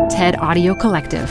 TED Audio Collective.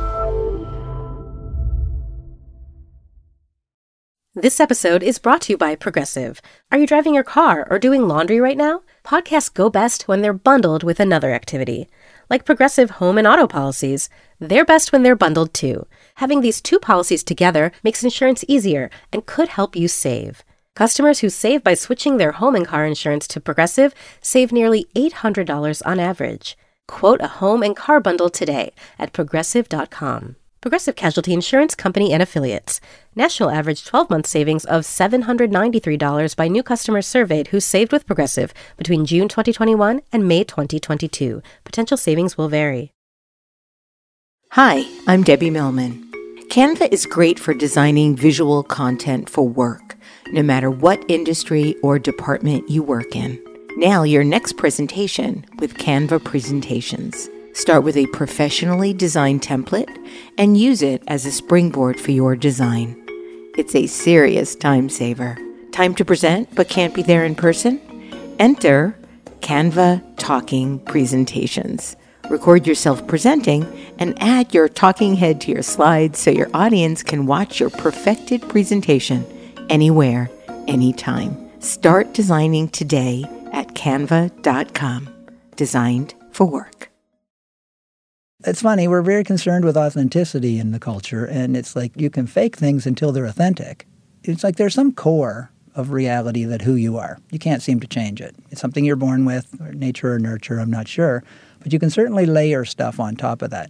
This episode is brought to you by Progressive. Are you driving your car or doing laundry right now? Podcasts go best when they're bundled with another activity. Like Progressive home and auto policies, they're best when they're bundled too. Having these two policies together makes insurance easier and could help you save. Customers who save by switching their home and car insurance to Progressive save nearly $800 on average. Quote a home and car bundle today at Progressive.com. Progressive Casualty Insurance Company and Affiliates. National average 12-month savings of $793 by new customers surveyed who saved with Progressive between June 2021 and May 2022. Potential savings will vary. Hi, I'm Debbie Millman. Canva is great for designing visual content for work, no matter what industry or department you work in. Nail your next presentation with Canva Presentations. Start with a professionally designed template and use it as a springboard for your design. It's a serious time saver. Time to present but can't be there in person? Enter Canva Talking Presentations. Record yourself presenting and add your talking head to your slides so your audience can watch your perfected presentation anywhere, anytime. Start designing today at canva.com. Designed for work. It's funny, we're very concerned with authenticity in the culture, and it's like you can fake things until they're authentic. It's like there's some core of reality that who you are. You can't seem to change it. It's something you're born with, or nature or nurture, I'm not sure. But you can certainly layer stuff on top of that.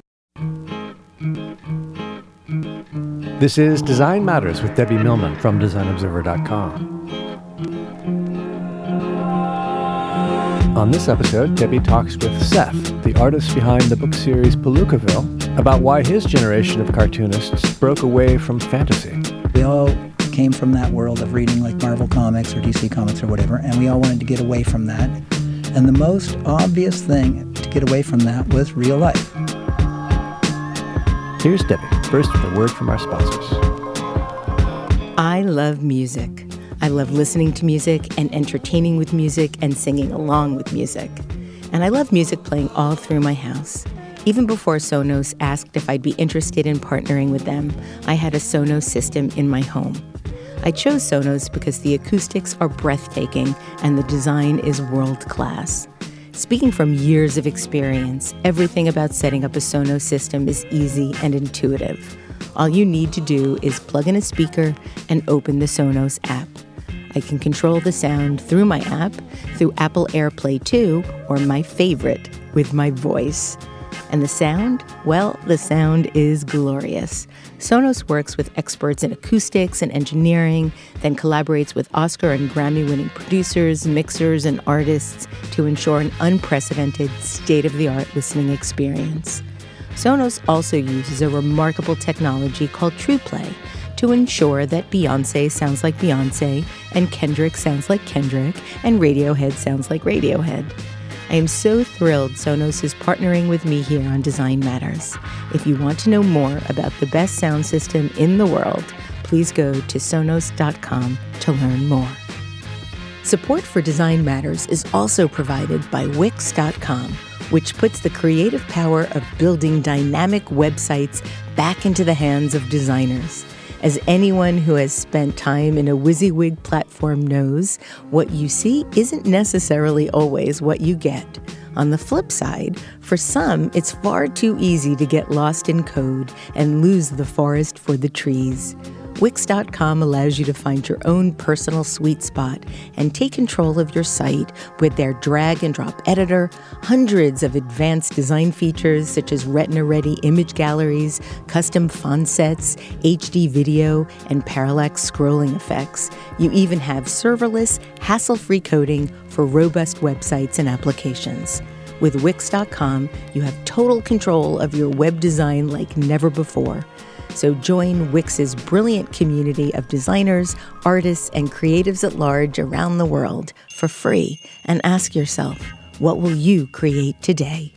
This is Design Matters with Debbie Millman from DesignObserver.com. On this episode, Debbie talks with Seth, the artist behind the book series Palookaville, about why his generation of cartoonists broke away from fantasy. We all came from that world of reading like Marvel Comics or DC Comics or whatever, and we all wanted to get away from that. And the most obvious thing to get away from that was real life. Here's Debbie, first with a word from our sponsors. I love music. I love listening to music and entertaining with music and singing along with music. And I love music playing all through my house. Even before Sonos asked if I'd be interested in partnering with them, I had a Sonos system in my home. I chose Sonos because the acoustics are breathtaking and the design is world-class. Speaking from years of experience, everything about setting up a Sonos system is easy and intuitive. All you need to do is plug in a speaker and open the Sonos app. I can control the sound through my app, through Apple AirPlay 2, or my favorite, with my voice. And the sound? Well, the sound is glorious. Sonos works with experts in acoustics and engineering, then collaborates with Oscar and Grammy-winning producers, mixers, and artists to ensure an unprecedented, state-of-the-art listening experience. Sonos also uses a remarkable technology called TruePlay to ensure that Beyoncé sounds like Beyoncé, and Kendrick sounds like Kendrick, and Radiohead sounds like Radiohead. I am so thrilled Sonos is partnering with me here on Design Matters. If you want to know more about the best sound system in the world, please go to Sonos.com to learn more. Support for Design Matters is also provided by Wix.com, which puts the creative power of building dynamic websites back into the hands of designers. As anyone who has spent time in a WYSIWYG platform knows, what you see isn't necessarily always what you get. On the flip side, for some, it's far too easy to get lost in code and lose the forest for the trees. Wix.com allows you to find your own personal sweet spot and take control of your site with their drag-and-drop editor, hundreds of advanced design features such as Retina-ready image galleries, custom font sets, HD video, and parallax scrolling effects. You even have serverless, hassle-free coding for robust websites and applications. With Wix.com, you have total control of your web design like never before. So join Wix's brilliant community of designers, artists, and creatives at large around the world for free and ask yourself, what will you create today?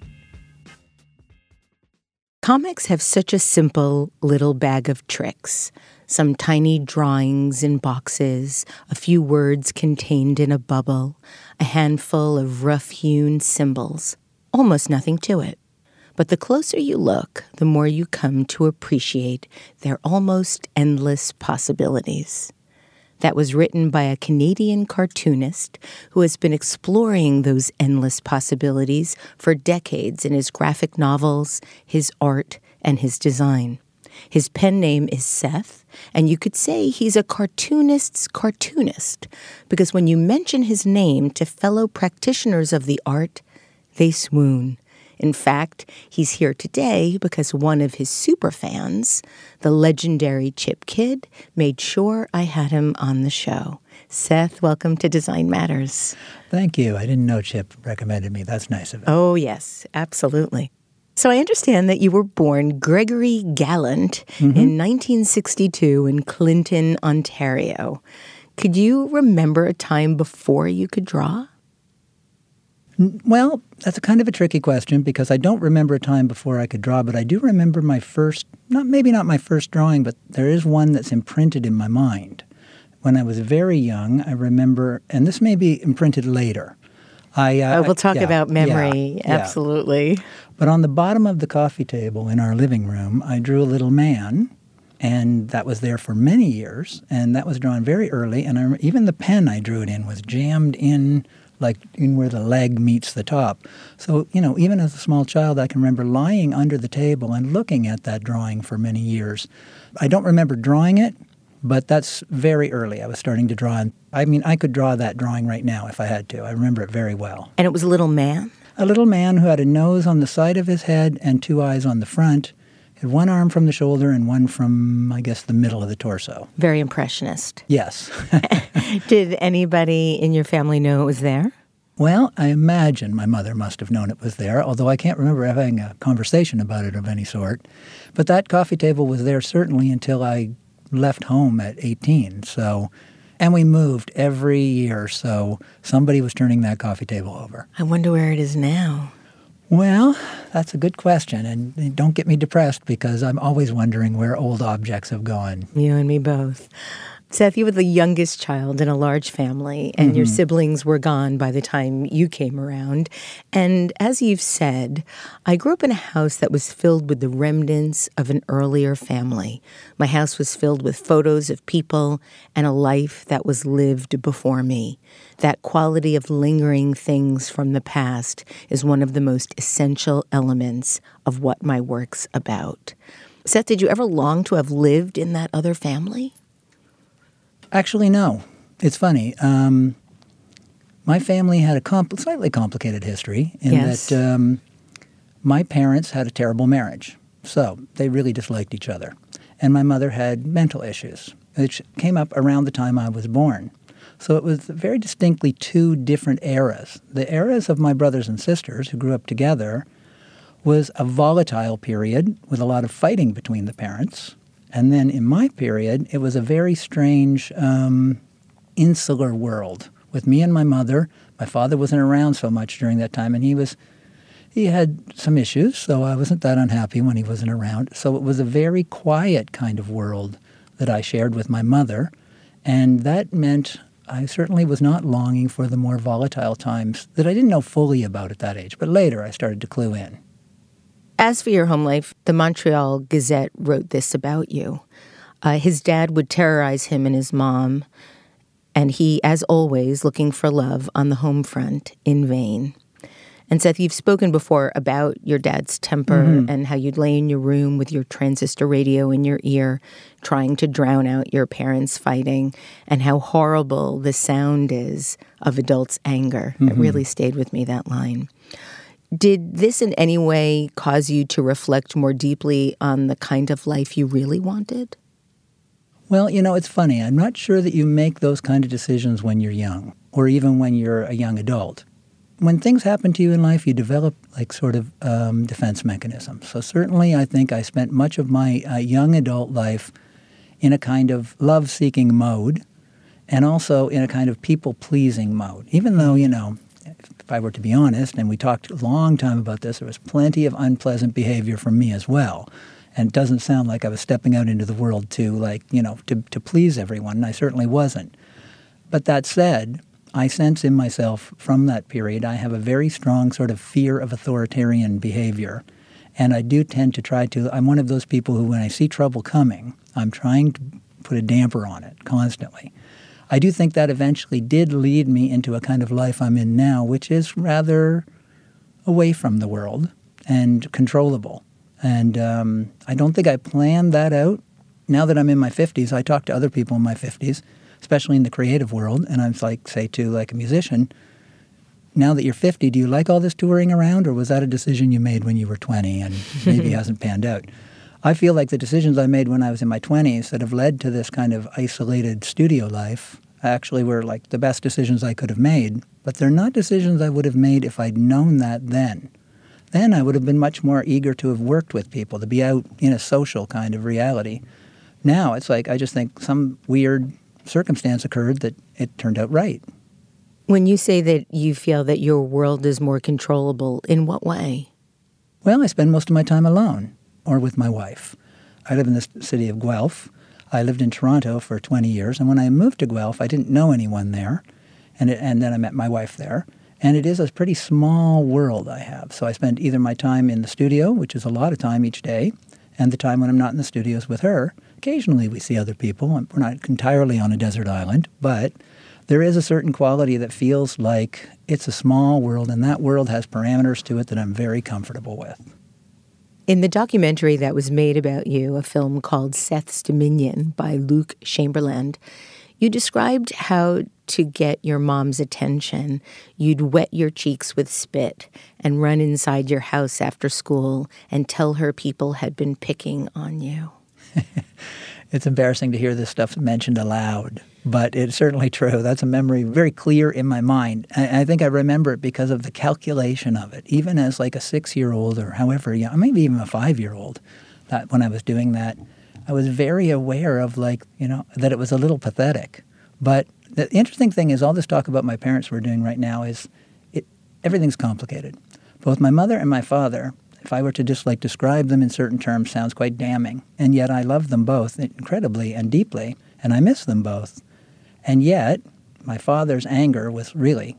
Comics have such a simple little bag of tricks. Some tiny drawings in boxes, a few words contained in a bubble, a handful of rough-hewn symbols. Almost nothing to it. But the closer you look, the more you come to appreciate their almost endless possibilities. That was written by a Canadian cartoonist who has been exploring those endless possibilities for decades in his graphic novels, his art, and his design. His pen name is Seth, and you could say he's a cartoonist's cartoonist, because when you mention his name to fellow practitioners of the art, they swoon. In fact, he's here today because one of his superfans, the legendary Chip Kidd, made sure I had him on the show. Seth, welcome to Design Matters. Thank you. I didn't know Chip recommended me. That's nice of him. Oh, yes, absolutely. So I understand that you were born Gregory Gallant in 1962 in Clinton, Ontario. Could you remember a time before you could draw? Well, that's a kind of a tricky question because I don't remember a time before I could draw, but I do remember my first, maybe not my first drawing, but there is one that's imprinted in my mind. When I was very young, I remember, and this may be imprinted later. We'll talk about memory, absolutely. But on the bottom of the coffee table in our living room, I drew a little man, and that was there for many years, and that was drawn very early, and even the pen I drew it in was jammed in, like in where the leg meets the top. So, even as a small child, I can remember lying under the table and looking at that drawing for many years. I don't remember drawing it, but that's very early. I was starting to draw. I could draw that drawing right now if I had to. I remember it very well. And it was a little man? A little man who had a nose on the side of his head and two eyes on the front. Had one arm from the shoulder and one from, I guess, the middle of the torso. Very impressionist. Yes. Did anybody in your family know it was there? Well, I imagine my mother must have known it was there, although I can't remember having a conversation about it of any sort. But that coffee table was there certainly until I left home at 18. And we moved every year, so somebody was turning that coffee table over. I wonder where it is now. Well, that's a good question, and don't get me depressed because I'm always wondering where old objects have gone. You and me both. Seth, you were the youngest child in a large family, and your siblings were gone by the time you came around. And as you've said, I grew up in a house that was filled with the remnants of an earlier family. My house was filled with photos of people and a life that was lived before me. That quality of lingering things from the past is one of the most essential elements of what my work's about. Seth, did you ever long to have lived in that other family? Actually, no. It's funny. My family had a slightly complicated history in that my parents had a terrible marriage. So they really disliked each other. And my mother had mental issues, which came up around the time I was born. So it was very distinctly two different eras. The eras of my brothers and sisters who grew up together was a volatile period with a lot of fighting between the parents. And then in my period, it was a very strange insular world with me and my mother. My father wasn't around so much during that time, and he had some issues, so I wasn't that unhappy when he wasn't around. So it was a very quiet kind of world that I shared with my mother, and that meant I certainly was not longing for the more volatile times that I didn't know fully about at that age, but later I started to clue in. As for your home life, the Montreal Gazette wrote this about you. His dad would terrorize him and his mom, and he, as always, looking for love on the home front in vain. And Seth, you've spoken before about your dad's temper and how you'd lay in your room with your transistor radio in your ear, trying to drown out your parents fighting, and how horrible the sound is of adults' anger. It really stayed with me, that line. Did this in any way cause you to reflect more deeply on the kind of life you really wanted? Well, it's funny. I'm not sure that you make those kind of decisions when you're young, or even when you're a young adult. When things happen to you in life, you develop defense mechanisms. So certainly I think I spent much of my young adult life in a kind of love-seeking mode and also in a kind of people-pleasing mode. Even though, if I were to be honest, and we talked a long time about this, there was plenty of unpleasant behavior from me as well. And it doesn't sound like I was stepping out into the world to please everyone, and I certainly wasn't. But that said, I sense in myself from that period, I have a very strong sort of fear of authoritarian behavior. And I do tend to try to, I'm one of those people who, when I see trouble coming, I'm trying to put a damper on it constantly. I do think that eventually did lead me into a kind of life I'm in now, which is rather away from the world and controllable. And I don't think I planned that out. Now that I'm in my 50s, I talk to other people in my 50s, especially in the creative world, and I'm like, say to like a musician, now that you're 50, do you like all this touring around, or was that a decision you made when you were 20 and maybe hasn't panned out? I feel like the decisions I made when I was in my 20s that have led to this kind of isolated studio life actually were like the best decisions I could have made, but they're not decisions I would have made if I'd known that then. Then I would have been much more eager to have worked with people, to be out in a social kind of reality. Now it's like I just think some weird circumstance occurred that it turned out right. When you say that you feel that your world is more controllable, in what way? Well, I spend most of my time alone or with my wife. I live in the city of Guelph. I lived in Toronto for 20 years, and when I moved to Guelph, I didn't know anyone there, and then I met my wife there. And it is a pretty small world I have. So I spend either my time in the studio, which is a lot of time each day, and the time when I'm not in the studios with her. Occasionally we see other people. We're not entirely on a desert island, but there is a certain quality that feels like it's a small world, and that world has parameters to it that I'm very comfortable with. In the documentary that was made about you, a film called Seth's Dominion by Luc Chamberlain, you described how to get your mom's attention, you'd wet your cheeks with spit and run inside your house after school and tell her people had been picking on you. It's embarrassing to hear this stuff mentioned aloud, but it's certainly true. That's a memory very clear in my mind. I think I remember it because of the calculation of it, even as like a 6-year-old or however young, maybe even a 5-year-old, that when I was doing that, I was very aware of that it was a little pathetic. But the interesting thing is all this talk about my parents we're doing right now is everything's complicated. Both my mother and my father, if I were to just describe them in certain terms, sounds quite damning. And yet I love them both incredibly and deeply, and I miss them both. And yet my father's anger was really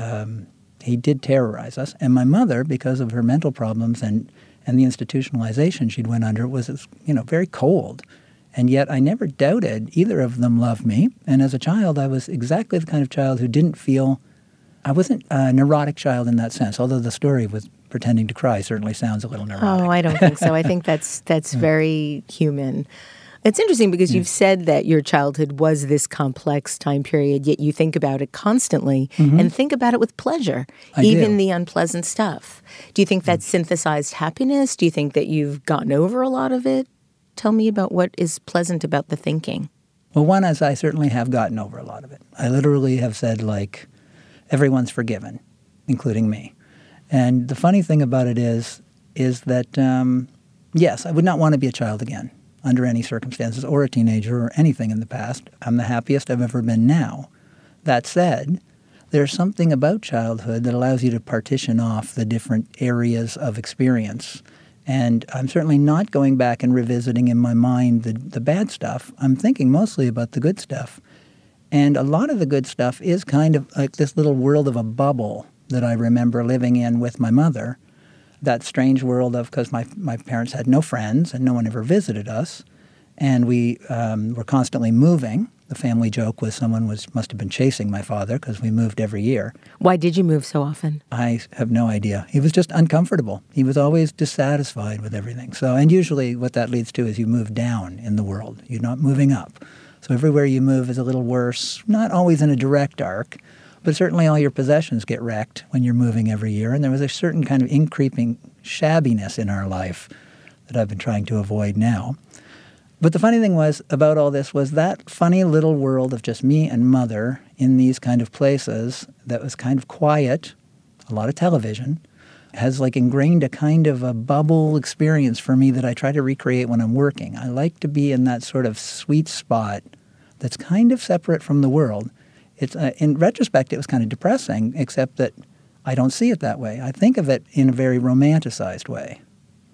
he did terrorize us. And my mother, because of her mental problems and the institutionalization she'd went under, was very cold. And yet I never doubted either of them loved me. And as a child, I was exactly the kind of child who didn't feel, I wasn't a neurotic child in that sense, although the story with pretending to cry certainly sounds a little neurotic. Oh, I don't think so. I think that's very human. It's interesting because you've said that your childhood was this complex time period, yet you think about it constantly and think about it with pleasure, even the unpleasant stuff. Do you think that's synthesized happiness? Do you think that you've gotten over a lot of it? Tell me about what is pleasant about the thinking. Well, one is I certainly have gotten over a lot of it. I literally have said, everyone's forgiven, including me. And the funny thing about it is that, yes, I would not want to be a child again under any circumstances, or a teenager, or anything in the past. I'm the happiest I've ever been now. That said, there's something about childhood that allows you to partition off the different areas of experience. And I'm certainly not going back and revisiting in my mind the bad stuff. I'm thinking mostly about the good stuff. And a lot of the good stuff is kind of like this little world of a bubble that I remember living in with my mother. That strange world of, because my parents had no friends and no one ever visited us. And we were constantly moving. The family joke was someone must have been chasing my father because we moved every year. Why did you move so often? I have no idea. He was just uncomfortable. He was always dissatisfied with everything. So, and usually what that leads to is you move down in the world. You're not moving up. So everywhere you move is a little worse, not always in a direct arc, but certainly all your possessions get wrecked when you're moving every year. And there was a certain kind of increasing shabbiness in our life that I've been trying to avoid now. But the funny thing was about all this was that funny little world of just me and mother in these kind of places that was kind of quiet, a lot of television, has ingrained a kind of a bubble experience for me that I try to recreate when I'm working. I like to be in that sort of sweet spot that's kind of separate from the world. It's in retrospect, it was kind of depressing, except that I don't see it that way. I think of it in a very romanticized way.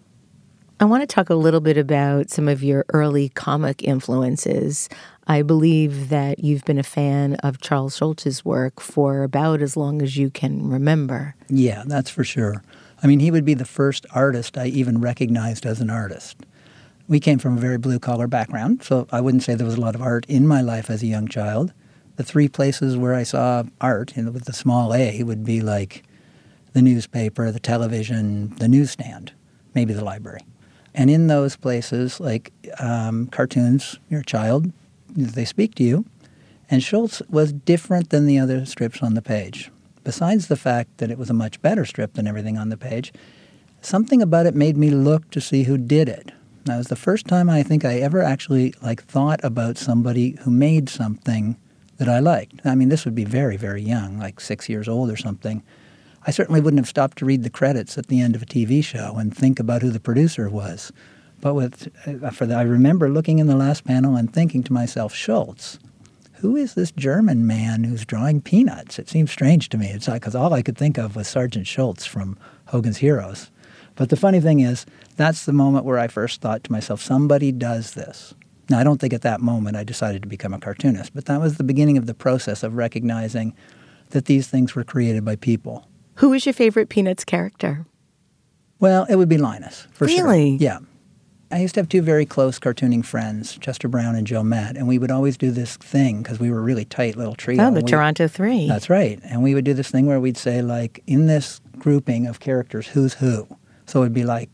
I want to talk a little bit about some of your early comic influences. I believe that you've been a fan of Charles Schulz's work for about as long as you can remember. Yeah, that's for sure. I mean, he would be the first artist I even recognized as an artist. We came from a very blue-collar background, so I wouldn't say there was a lot of art in my life as a young child. The three places where I saw art, with the small a, would be like the newspaper, the television, the newsstand, maybe the library. And in those places, like cartoons, you're a child, they speak to you. And Schulz was different than the other strips on the page. Besides the fact that it was a much better strip than everything on the page, something about it made me look to see who did it. That was the first time I think I ever actually thought about somebody who made something that I liked. I mean, this would be very, very young, like 6 years old or something. I certainly wouldn't have stopped to read the credits at the end of a TV show and think about who the producer was. But I remember looking in the last panel and thinking to myself, Schulz, who is this German man who's drawing peanuts? It seems strange to me. It's like, because all I could think of was Sergeant Schultz from Hogan's Heroes. But the funny thing is, that's the moment where I first thought to myself, somebody does this. Now, I don't think at that moment I decided to become a cartoonist, but that was the beginning of the process of recognizing that these things were created by people. Who is your favorite Peanuts character? Well, it would be Linus, for sure. Really? Yeah. I used to have two very close cartooning friends, Chester Brown and Joe Matt, and we would always do this thing because we were a really tight little trio. Oh, the Toronto Three. That's right. And we would do this thing where we'd say, in this grouping of characters, who's who? So it'd be like,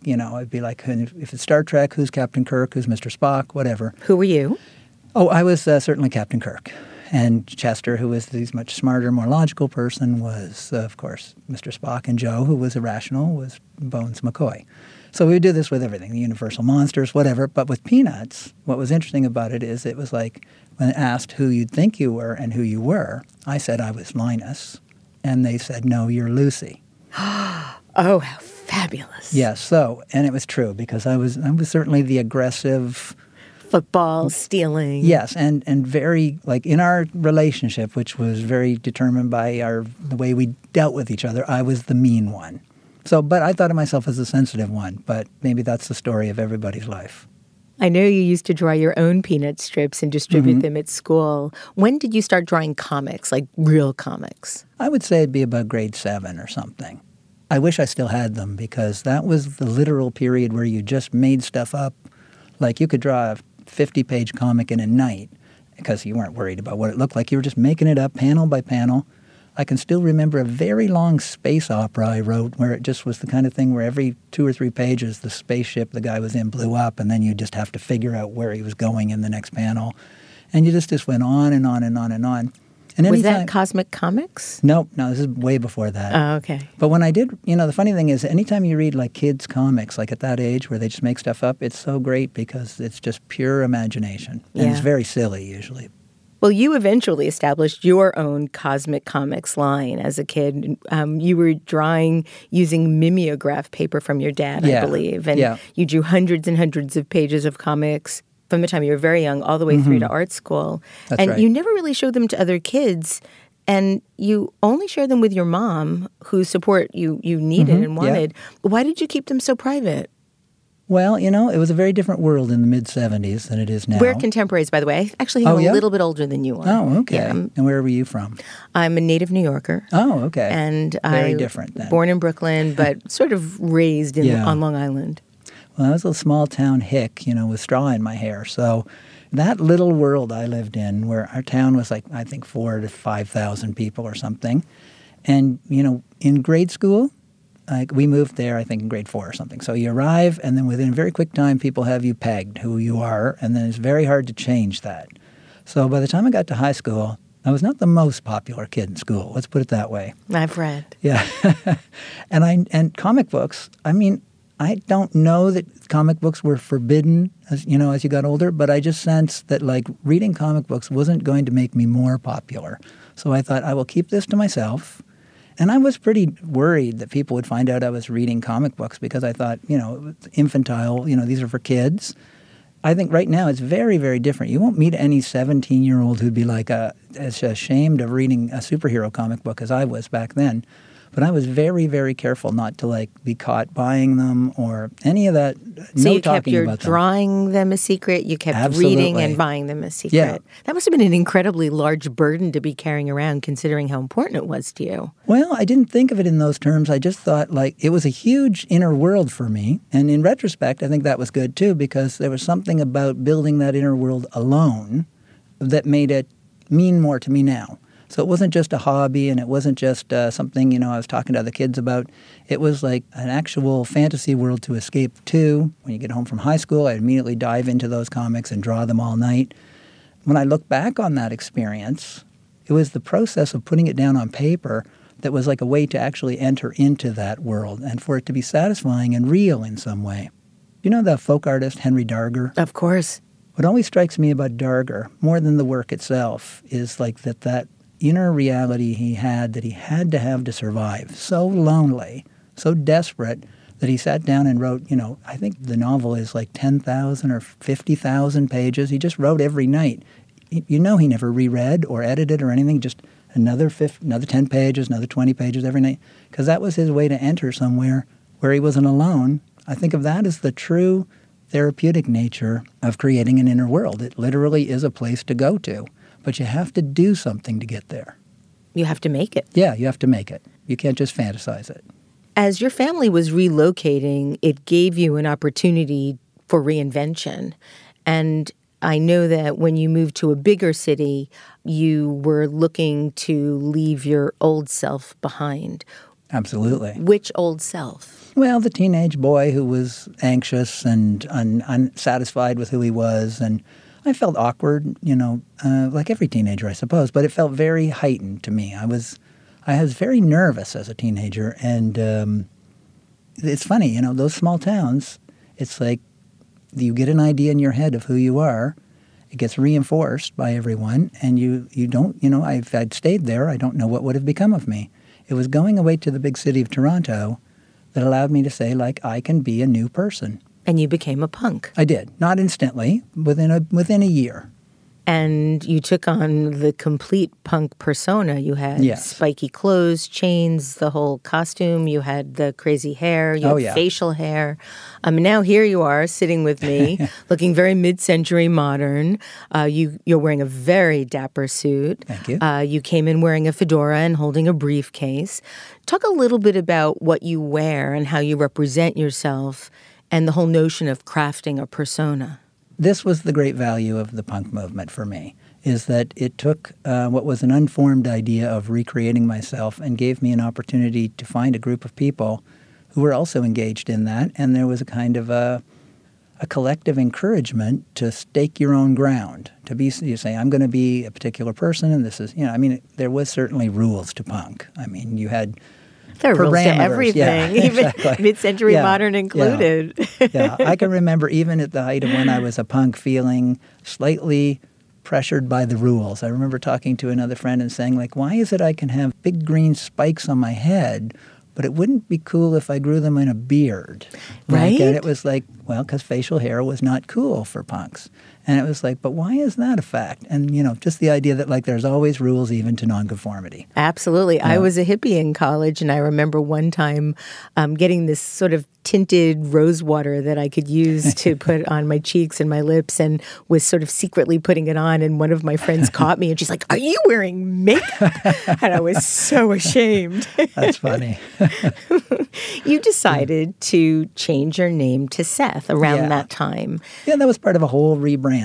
if it's Star Trek, who's Captain Kirk, who's Mr. Spock, whatever. Who were you? Oh, I was certainly Captain Kirk. And Chester, who was the much smarter, more logical person, was, of course, Mr. Spock. And Joe, who was irrational, was Bones McCoy. So we would do this with everything, the Universal Monsters, whatever. But with Peanuts, what was interesting about it is it was like when asked who you'd think you were and who you were, I said I was Linus. And they said, no, you're Lucy. Oh, how fabulous. Yes, so, and it was true because I was certainly the aggressive... Football, stealing. Yes, and very, in our relationship, which was very determined by the way we dealt with each other, I was the mean one. So, but I thought of myself as the sensitive one, but maybe that's the story of everybody's life. I know you used to draw your own Peanut strips and distribute them at school. When did you start drawing comics, like real comics? I would say it'd be about grade 7 or something. I wish I still had them because that was the literal period where you just made stuff up. Like you could draw a 50-page comic in a night because you weren't worried about what it looked like. You were just making it up panel by panel. I can still remember a very long space opera I wrote where it just was the kind of thing where every 2 or 3 pages the spaceship the guy was in blew up and then you just have to figure out where he was going in the next panel. And you just went on and on and on and on. And was that Cosmic Comics? No, this is way before that. Oh, okay. But when I did, the funny thing is anytime you read kids' comics, at that age where they just make stuff up, it's so great because it's just pure imagination. And it's very silly usually. Well, you eventually established your own Cosmic Comics line as a kid. You were drawing using mimeograph paper from your dad, I believe. And you drew hundreds and hundreds of pages of comics from the time you were very young all the way through to art school. That's right. You never really showed them to other kids. And you only shared them with your mom, whose support you needed and wanted. Yeah. Why did you keep them so private? Well, it was a very different world in the mid-'70s than it is now. We're contemporaries, by the way. I actually am a little bit older than you are. Oh, okay. Yeah. And where were you from? I'm a native New Yorker. Oh, okay. And very different then. Born in Brooklyn, but sort of raised on Long Island. Well, I was a small-town hick, with straw in my hair. So that little world I lived in where our town was I think 4,000 to 5,000 people or something. And, in grade school, we moved there, I think, in grade 4 or something. So you arrive, and then within a very quick time, people have you pegged who you are, and then it's very hard to change that. So by the time I got to high school, I was not the most popular kid in school. Let's put it that way. I've read. Yeah. and comic books, I don't know that comic books were forbidden as you got older, but I just sensed that reading comic books wasn't going to make me more popular. So I thought I will keep this to myself. And I was pretty worried that people would find out I was reading comic books because I thought, infantile, these are for kids. I think right now it's very, very different. You won't meet any 17-year-old who'd be as ashamed of reading a superhero comic book as I was back then. But I was very, very careful not to be caught buying them or any of that. So no you kept talking your about them. drawing them a secret. You kept Absolutely. reading and buying them a secret. Yeah. That must have been an incredibly large burden to be carrying around, considering how important it was to you. Well, I didn't think of it in those terms. I just thought it was a huge inner world for me. And in retrospect, I think that was good too, because there was something about building that inner world alone that made it mean more to me now. So it wasn't just a hobby, and it wasn't just something, I was talking to other kids about. It was like an actual fantasy world to escape to. When you get home from high school, I'd immediately dive into those comics and draw them all night. When I look back on that experience, it was the process of putting it down on paper that was like a way to actually enter into that world and for it to be satisfying and real in some way. You know the folk artist Henry Darger? Of course. What always strikes me about Darger, more than the work itself, is that inner reality he had to have to survive. So lonely, so desperate that he sat down and wrote, I think the novel is 10,000 or 50,000 pages. He just wrote every night. He never reread or edited or anything, just another 10 pages, another 20 pages every night, because that was his way to enter somewhere where he wasn't alone. I think of that as the true therapeutic nature of creating an inner world. It literally is a place to go to. But you have to do something to get there. You have to make it. Yeah, you have to make it. You can't just fantasize it. As your family was relocating, it gave you an opportunity for reinvention. And I know that when you moved to a bigger city, you were looking to leave your old self behind. Absolutely. Which old self? Well, the teenage boy who was anxious and unsatisfied with who he was, and I felt awkward, like every teenager, I suppose, but it felt very heightened to me. I was very nervous as a teenager, and it's funny, those small towns, it's like you get an idea in your head of who you are, it gets reinforced by everyone, and you don't, if I'd stayed there, I don't know what would have become of me. It was going away to the big city of Toronto that allowed me to say, I can be a new person. And you became a punk. I did. Not instantly, within a year. And you took on the complete punk persona. You had spiky clothes, chains, the whole costume. You had the crazy hair. You had facial hair. Now here you are sitting with me, looking very mid-century modern. You're wearing a very dapper suit. Thank you. You came in wearing a fedora and holding a briefcase. Talk a little bit about what you wear and how you represent yourself and the whole notion of crafting a persona. This was the great value of the punk movement for me, is that it took what was an unformed idea of recreating myself and gave me an opportunity to find a group of people who were also engaged in that. And there was a kind of a collective encouragement to stake your own ground, you say, I'm going to be a particular person, and this is, there was certainly rules to punk. You had there are rules to everything, even exactly. mid-century modern included. Yeah, I can remember even at the height of when I was a punk feeling slightly pressured by the rules. I remember talking to another friend and saying, why is it I can have big green spikes on my head, but it wouldn't be cool if I grew them in a beard? Right? And it was because facial hair was not cool for punks. And it was but why is that a fact? And, just the idea that, there's always rules even to nonconformity. Absolutely. Yeah. I was a hippie in college, and I remember one time getting this sort of tinted rose water that I could use to put on my cheeks and my lips, and was sort of secretly putting it on. And one of my friends caught me, and she's like, "Are you wearing makeup?" And I was so ashamed. That's funny. You decided to change your name to Seth around that time. Yeah, that was part of a whole rebranding.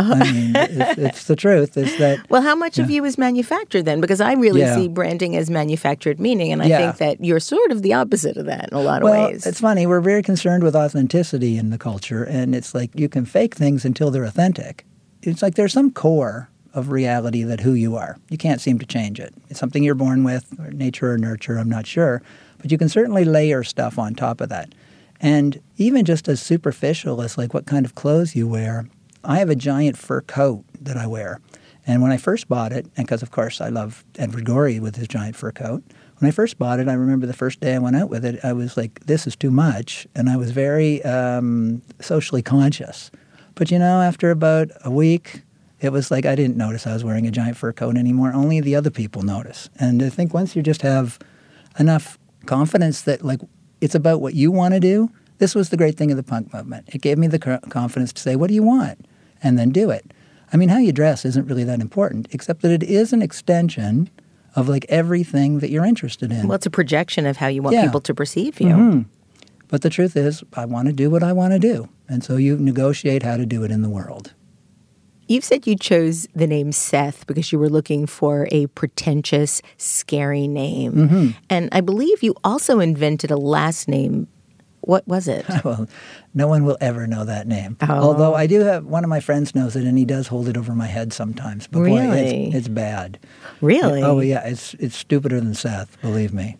It's the truth is that... Well, how much of you is manufactured then? Because I really see branding as manufactured meaning, and I think that you're sort of the opposite of that in a lot of ways. It's funny. We're very concerned with authenticity in the culture, and it's you can fake things until they're authentic. It's there's some core of reality that who you are. You can't seem to change it. It's something you're born with, or nature or nurture, I'm not sure. But you can certainly layer stuff on top of that. And even just as superficial as what kind of clothes you wear, I have a giant fur coat that I wear. And when I first bought it, and because of course I love Edward Gorey with his giant fur coat, when I first bought it, I remember the first day I went out with it, I was this is too much. And I was very socially conscious. But after about a week, it was I didn't notice I was wearing a giant fur coat anymore. Only the other people notice. And I think once you just have enough confidence that, like, it's about what you want to do. This was the great thing of the punk movement. It gave me the confidence to say, what do you want? And then do it. I mean, how you dress isn't really that important, except that it is an extension of, like, everything that you're interested in. Well, it's a projection of how you want people to perceive you. Mm-hmm. But the truth is, I want to do what I want to do. And so you negotiate how to do it in the world. You've said you chose the name Seth because you were looking for a pretentious, scary name. Mm-hmm. And I believe you also invented a last name. What was it? Well, no one will ever know that name. Oh. Although I do have, one of my friends knows it, and he does hold it over my head sometimes. But boy, Really? it's bad. Really? Oh, yeah, it's stupider than Seth, believe me.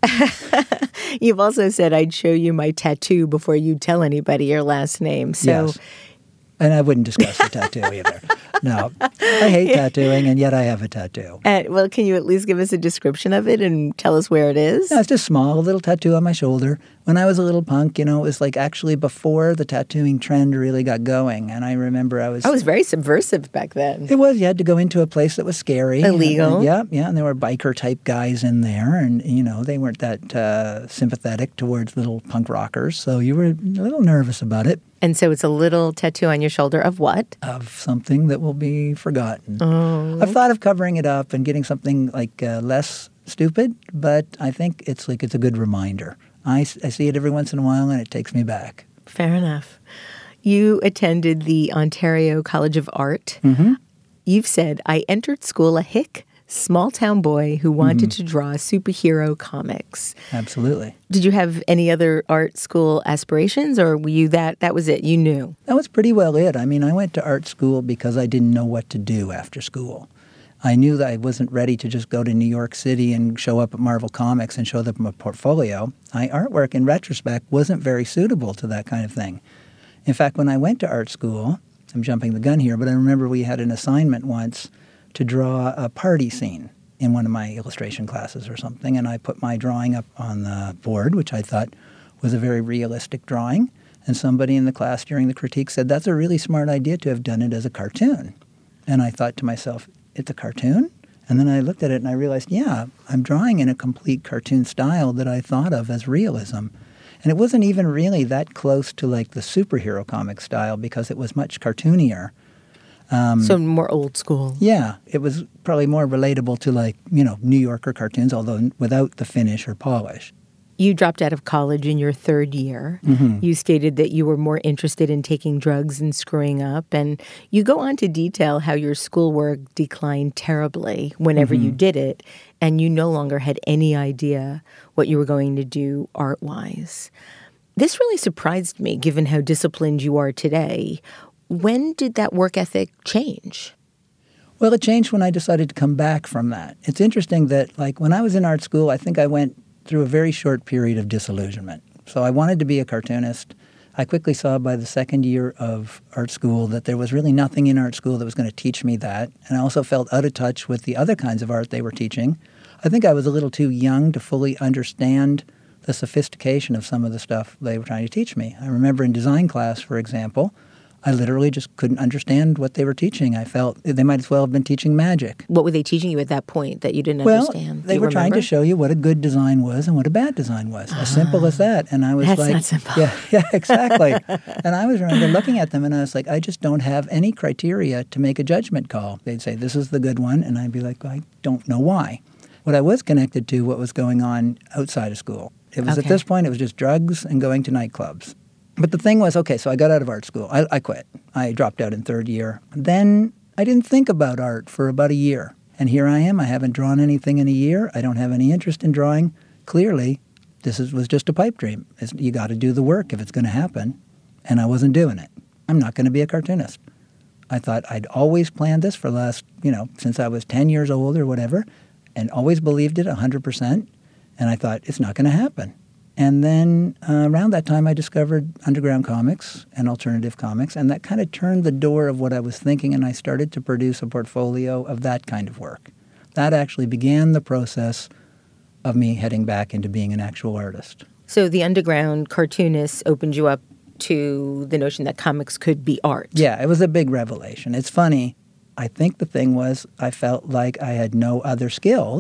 You've also said I'd show you my tattoo before you tell anybody your last name. So Yes. And I wouldn't discuss the tattoo either. No, I hate tattooing, and yet I have a tattoo. well, can you at least give us a description of it and tell us where it is? No, it's just small, a little tattoo on my shoulder. When I was a little punk, it was like actually before the tattooing trend really got going. And I remember I was very subversive back then. It was. You had to go into a place that was scary. Illegal. Yeah. And there were biker-type guys in there. And, they weren't that sympathetic towards little punk rockers. So you were a little nervous about it. And so it's a little tattoo on your shoulder of what? Of something that will be forgotten. Oh. I've thought of covering it up and getting something like less stupid, but I think it's a good reminder. I see it every once in a while, and it takes me back. Fair enough. You attended the Ontario College of Art. Mm-hmm. You've said, I entered school a hick, small-town boy who wanted to draw superhero comics. Absolutely. Did you have any other art school aspirations, or were you that was it? You knew? That was pretty well it. I mean, I went to art school because I didn't know what to do after school. I knew that I wasn't ready to just go to New York City and show up at Marvel Comics and show them a portfolio. My artwork, in retrospect, wasn't very suitable to that kind of thing. In fact, when I went to art school, I'm jumping the gun here, but I remember we had an assignment once to draw a party scene in one of my illustration classes or something, and I put my drawing up on the board, which I thought was a very realistic drawing, and somebody in the class during the critique said, that's a really smart idea to have done it as a cartoon. And I thought to myself, it's a cartoon? And then I looked at it and I realized, yeah, I'm drawing in a complete cartoon style that I thought of as realism. And it wasn't even really that close to like the superhero comic style because it was much cartoonier. So more old school. Yeah, it was probably more relatable to New Yorker cartoons, although without the finish or polish. You dropped out of college in your third year. Mm-hmm. You stated that you were more interested in taking drugs and screwing up. And you go on to detail how your schoolwork declined terribly whenever you did it, and you no longer had any idea what you were going to do art-wise. This really surprised me, given how disciplined you are today. When did that work ethic change? Well, it changed when I decided to come back from that. It's interesting that, when I was in art school, I think I went through a very short period of disillusionment. So I wanted to be a cartoonist. I quickly saw by the second year of art school that there was really nothing in art school that was going to teach me that. And I also felt out of touch with the other kinds of art they were teaching. I think I was a little too young to fully understand the sophistication of some of the stuff they were trying to teach me. I remember in design class, for example, I literally just couldn't understand what they were teaching. I felt they might as well have been teaching magic. What were they teaching you at that point that you didn't understand? They were trying to show you what a good design was and what a bad design was. As simple as that. And I was That's like, not simple. Yeah, exactly. And I was remember looking at them and I was like, I just don't have any criteria to make a judgment call. They'd say, this is the good one. And I'd be like, I don't know why. What I was connected to, what was going on outside of school. It was at this point, it was just drugs and going to nightclubs. But the thing was, okay, so I got out of art school. I quit. I dropped out in third year. Then I didn't think about art for about a year. And here I am. I haven't drawn anything in a year. I don't have any interest in drawing. Clearly, was just a pipe dream. You got to do the work if it's going to happen. And I wasn't doing it. I'm not going to be a cartoonist. I thought I'd always planned this for the last, since I was 10 years old or whatever, and always believed it 100%. And I thought, it's not going to happen. And then around that time, I discovered underground comics and alternative comics, and that kind of turned the door of what I was thinking, and I started to produce a portfolio of that kind of work. That actually began the process of me heading back into being an actual artist. So the underground cartoonists opened you up to the notion that comics could be art. Yeah, it was a big revelation. It's funny. I think the thing was I felt like I had no other skills.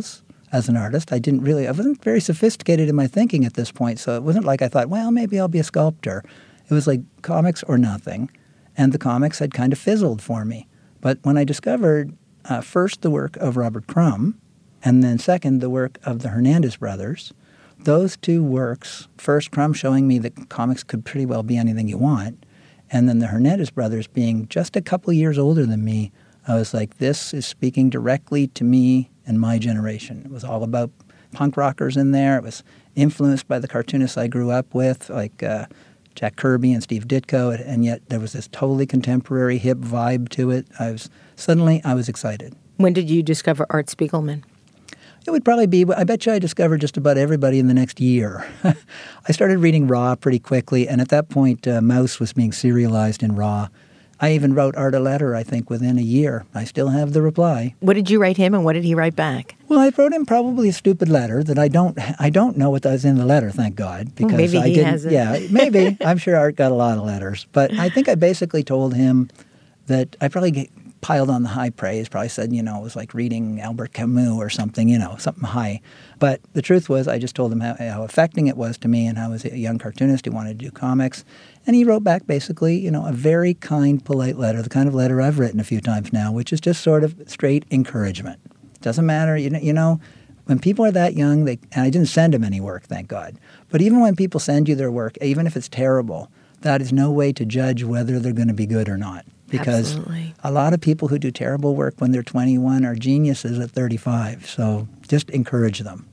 as an artist. I wasn't very sophisticated in my thinking at this point, so it wasn't like I thought, well, maybe I'll be a sculptor. It was like comics or nothing, and the comics had kind of fizzled for me. But when I discovered first the work of Robert Crumb, and then second the work of the Hernandez brothers, those two works, first Crumb showing me that comics could pretty well be anything you want, and then the Hernandez brothers being just a couple years older than me, I was like, this is speaking directly to me and my generation. It was all about punk rockers in there. It was influenced by the cartoonists I grew up with, like Jack Kirby and Steve Ditko, and yet there was this totally contemporary, hip vibe to it. I was excited. When did you discover Art Spiegelman? It would probably be, I bet you I discovered just about everybody in the next year. I started reading Raw pretty quickly, and at that point, Mouse was being serialized in Raw. I even wrote Art a letter, I think, within a year. I still have the reply. What did you write him, and what did he write back? Well, I wrote him probably a stupid letter that I don't know what was in the letter, thank God. Because maybe I didn't, has it. Yeah, maybe. I'm sure Art got a lot of letters. But I think I basically told him that I probably piled on the high praise, probably said, it was like reading Albert Camus or something, something high. But the truth was, I just told him how affecting it was to me and how I was a young cartoonist who wanted to do comics. And he wrote back basically, a very kind, polite letter, the kind of letter I've written a few times now, which is just sort of straight encouragement. Doesn't matter, when people are that young, and I didn't send him any work, thank God. But even when people send you their work, even if it's terrible, that is no way to judge whether they're going to be good or not. Because Absolutely. A lot of people who do terrible work when they're 21 are geniuses at 35. So just encourage them.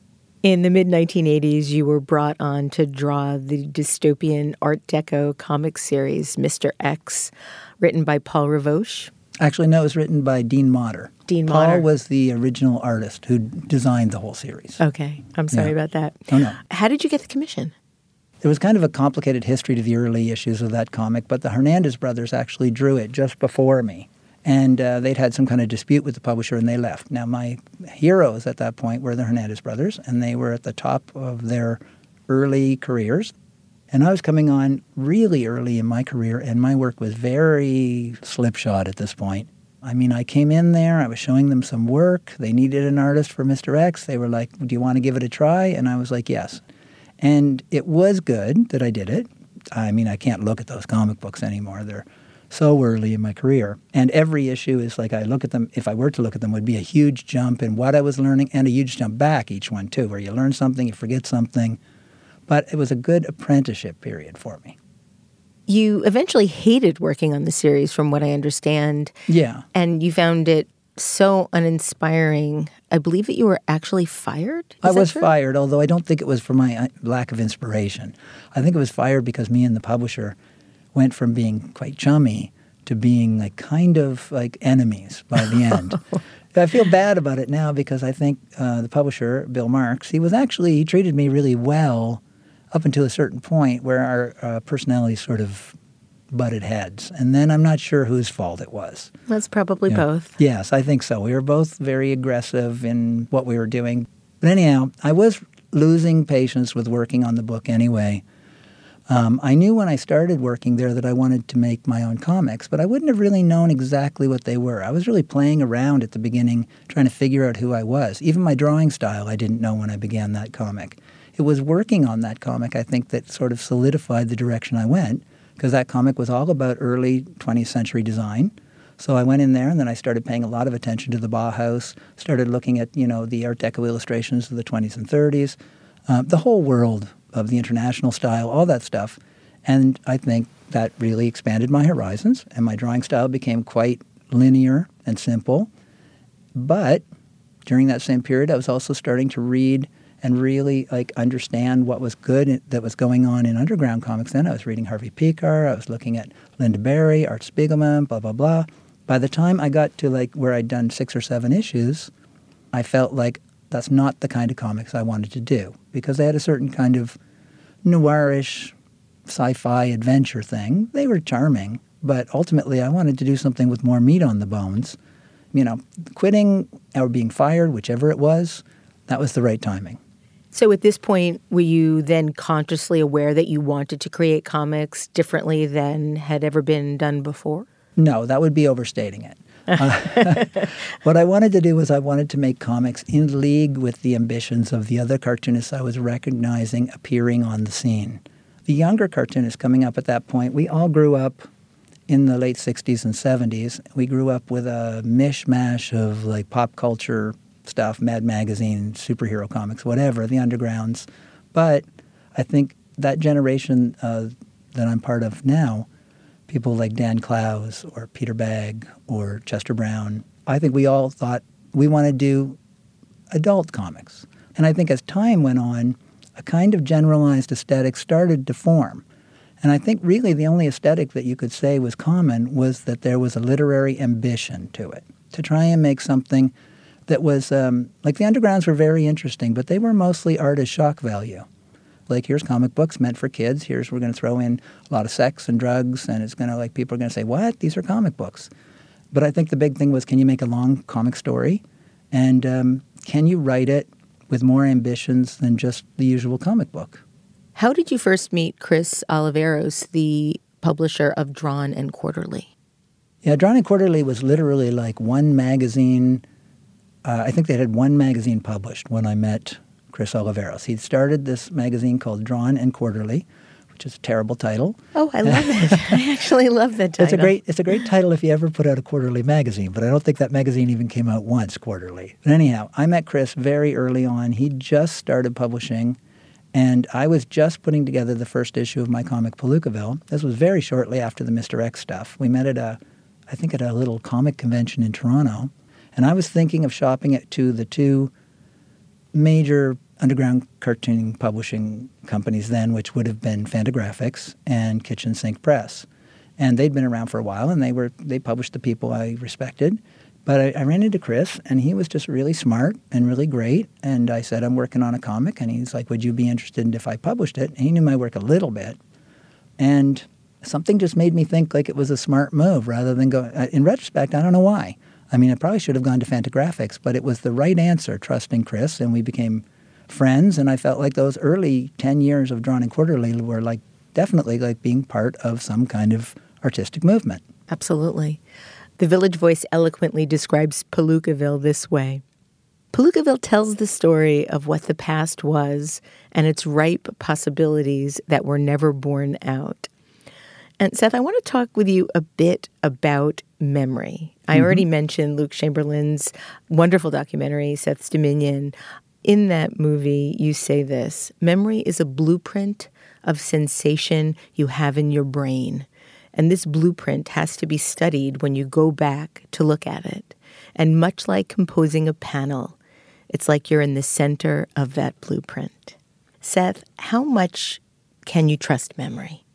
In the mid-1980s, you were brought on to draw the dystopian Art Deco comic series, Mr. X, written by Paul Ravoche. Actually, no, it was written by Dean Motter. Dean Paul Motter was the original artist who designed the whole series. Okay. I'm sorry about that. Oh, no. How did you get the commission? There was kind of a complicated history to the early issues of that comic, but the Hernandez brothers actually drew it just before me. And they'd had some kind of dispute with the publisher, and they left. Now, my heroes at that point were the Hernandez brothers, and they were at the top of their early careers. And I was coming on really early in my career, and my work was very slipshod at this point. I mean, I came in there, I was showing them some work. They needed an artist for Mr. X. They were like, do you want to give it a try? And I was like, yes. And it was good that I did it. I mean, I can't look at those comic books anymore. They're so early in my career. And every issue is like I look at them, if I were to look at them, would be a huge jump in what I was learning and a huge jump back each one too, where you learn something, you forget something. But it was a good apprenticeship period for me. You eventually hated working on the series, from what I understand. Yeah. And you found it so uninspiring. I believe that you were actually fired? I was fired, although I don't think it was for my lack of inspiration. I think it was fired because me and the publisher went from being quite chummy to being like kind of like enemies by the end. I feel bad about it now because I think the publisher, Bill Marks, he treated me really well up until a certain point where our personalities sort of butted heads. And then I'm not sure whose fault it was. That's probably both. Yes, I think so. We were both very aggressive in what we were doing. But anyhow, I was losing patience with working on the book anyway. I knew when I started working there that I wanted to make my own comics, but I wouldn't have really known exactly what they were. I was really playing around at the beginning, trying to figure out who I was. Even my drawing style I didn't know when I began that comic. It was working on that comic, I think, that sort of solidified the direction I went, because that comic was all about early 20th century design. So I went in there, and then I started paying a lot of attention to the Bauhaus, started looking at, the Art Deco illustrations of the 20s and 30s, the whole world of the international style, all that stuff. And I think that really expanded my horizons, and my drawing style became quite linear and simple. But during that same period, I was also starting to read and really understand what was good that was going on in underground comics then. I was reading Harvey Pekar, I was looking at Lynda Barry, Art Spiegelman, blah, blah, blah. By the time I got to where I'd done 6 or 7 issues, I felt like that's not the kind of comics I wanted to do, because they had a certain kind of noirish sci-fi adventure thing. They were charming, but ultimately I wanted to do something with more meat on the bones. Quitting or being fired, whichever it was, that was the right timing. So at this point, were you then consciously aware that you wanted to create comics differently than had ever been done before? No, that would be overstating it. What I wanted to do was I wanted to make comics in league with the ambitions of the other cartoonists I was recognizing appearing on the scene. The younger cartoonists coming up at that point, we all grew up in the late 60s and 70s. We grew up with a mishmash of like pop culture stuff, Mad Magazine, superhero comics, whatever, the undergrounds. But I think that generation that I'm part of now, people like Dan Clowes or Peter Bagg or Chester Brown, I think we all thought we want to do adult comics. And I think as time went on, a kind of generalized aesthetic started to form. And I think really the only aesthetic that you could say was common was that there was a literary ambition to it, to try and make something that was, like the undergrounds were very interesting, but they were mostly art as shock value. Like, here's comic books meant for kids. We're going to throw in a lot of sex and drugs, and it's going to, like, people are going to say, what? These are comic books. But I think the big thing was, can you make a long comic story? And can you write it with more ambitions than just the usual comic book? How did you first meet Chris Oliveros, the publisher of Drawn and Quarterly? Yeah, Drawn and Quarterly was literally like one magazine. I think they had one magazine published when I met Chris Oliveros. He'd started this magazine called Drawn and Quarterly, which is a terrible title. Oh, I love it. I actually love that title. It's a great title if you ever put out a quarterly magazine, but I don't think that magazine even came out once quarterly. But anyhow, I met Chris very early on. He just started publishing, and I was just putting together the first issue of my comic Palookaville. This was very shortly after the Mr. X stuff. We met at a little comic convention in Toronto, and I was thinking of shopping it to the two major underground cartooning publishing companies then, which would have been Fantagraphics and Kitchen Sink Press. And they'd been around for a while, and they published the people I respected. But I ran into Chris, and he was just really smart and really great. And I said, I'm working on a comic. And he's like, would you be interested if I published it? And he knew my work a little bit. And something just made me think like it was a smart move rather than go. In retrospect, I don't know why. I mean, I probably should have gone to Fantagraphics, but it was the right answer, trusting Chris, and we became friends. And I felt like those early 10 years of Drawn and Quarterly were like definitely like being part of some kind of artistic movement. Absolutely. The Village Voice eloquently describes Palookaville this way. Palookaville tells the story of what the past was and its ripe possibilities that were never born out. And Seth, I want to talk with you a bit about memory. I already mentioned Luke Chamberlain's wonderful documentary, Seth's Dominion. In that movie, you say this: memory is a blueprint of sensation you have in your brain. And this blueprint has to be studied when you go back to look at it. And much like composing a panel, it's like you're in the center of that blueprint. Seth, how much can you trust memory?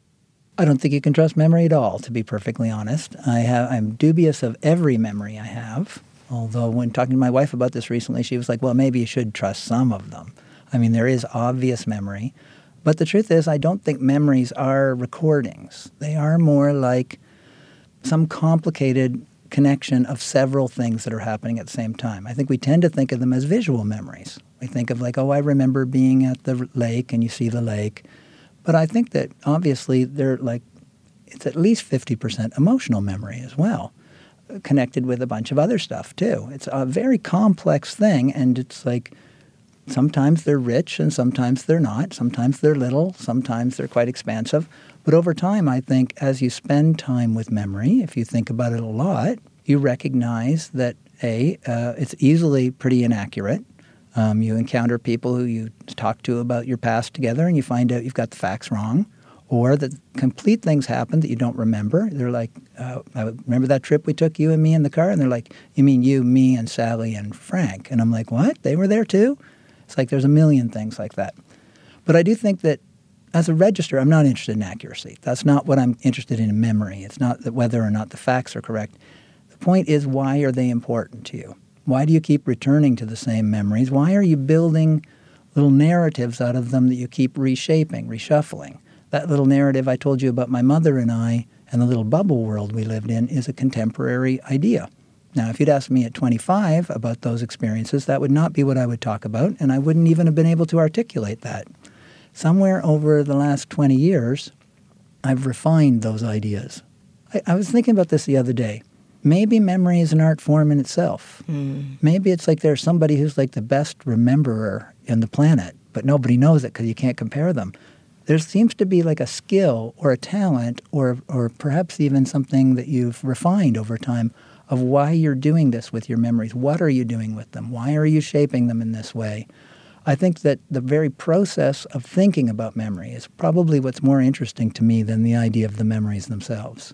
I don't think you can trust memory at all, to be perfectly honest. I'm dubious of every memory I have. Although when talking to my wife about this recently, she was like, well, maybe you should trust some of them. I mean, there is obvious memory. But the truth is, I don't think memories are recordings. They are more like some complicated connection of several things that are happening at the same time. I think we tend to think of them as visual memories. We think of like, oh, I remember being at the lake, and you see the lake. But I think that obviously they're like, it's at least 50% emotional memory as well, connected with a bunch of other stuff too. It's a very complex thing, and it's like sometimes they're rich and sometimes they're not. Sometimes they're little, sometimes they're quite expansive. But over time, I think as you spend time with memory, if you think about it a lot, you recognize that it's easily pretty inaccurate. You encounter people who you talk to about your past together, and you find out you've got the facts wrong, or that complete things happen that you don't remember. They're like, I remember that trip we took, you and me in the car? And they're like, you mean you, me, and Sally, and Frank? And I'm like, what? They were there too? It's like there's a million things like that. But I do think that as a register, I'm not interested in accuracy. That's not what I'm interested in memory. It's not that whether or not the facts are correct. The point is, why are they important to you? Why do you keep returning to the same memories? Why are you building little narratives out of them that you keep reshaping, reshuffling? That little narrative I told you about my mother and I and the little bubble world we lived in is a contemporary idea. Now, if you'd asked me at 25 about those experiences, that would not be what I would talk about, and I wouldn't even have been able to articulate that. Somewhere over the last 20 years, I've refined those ideas. I was thinking about this the other day. maybe memory is an art form in itself. Maybe it's like there's somebody who's like the best rememberer in the planet, but nobody knows it because you can't compare them. There seems to be like a skill or a talent or perhaps even something that you've refined over time of why you're doing this with your memories. What are you doing with them? Why are you shaping them in this way? I think that the very process of thinking about memory is probably what's more interesting to me than the idea of the memories themselves.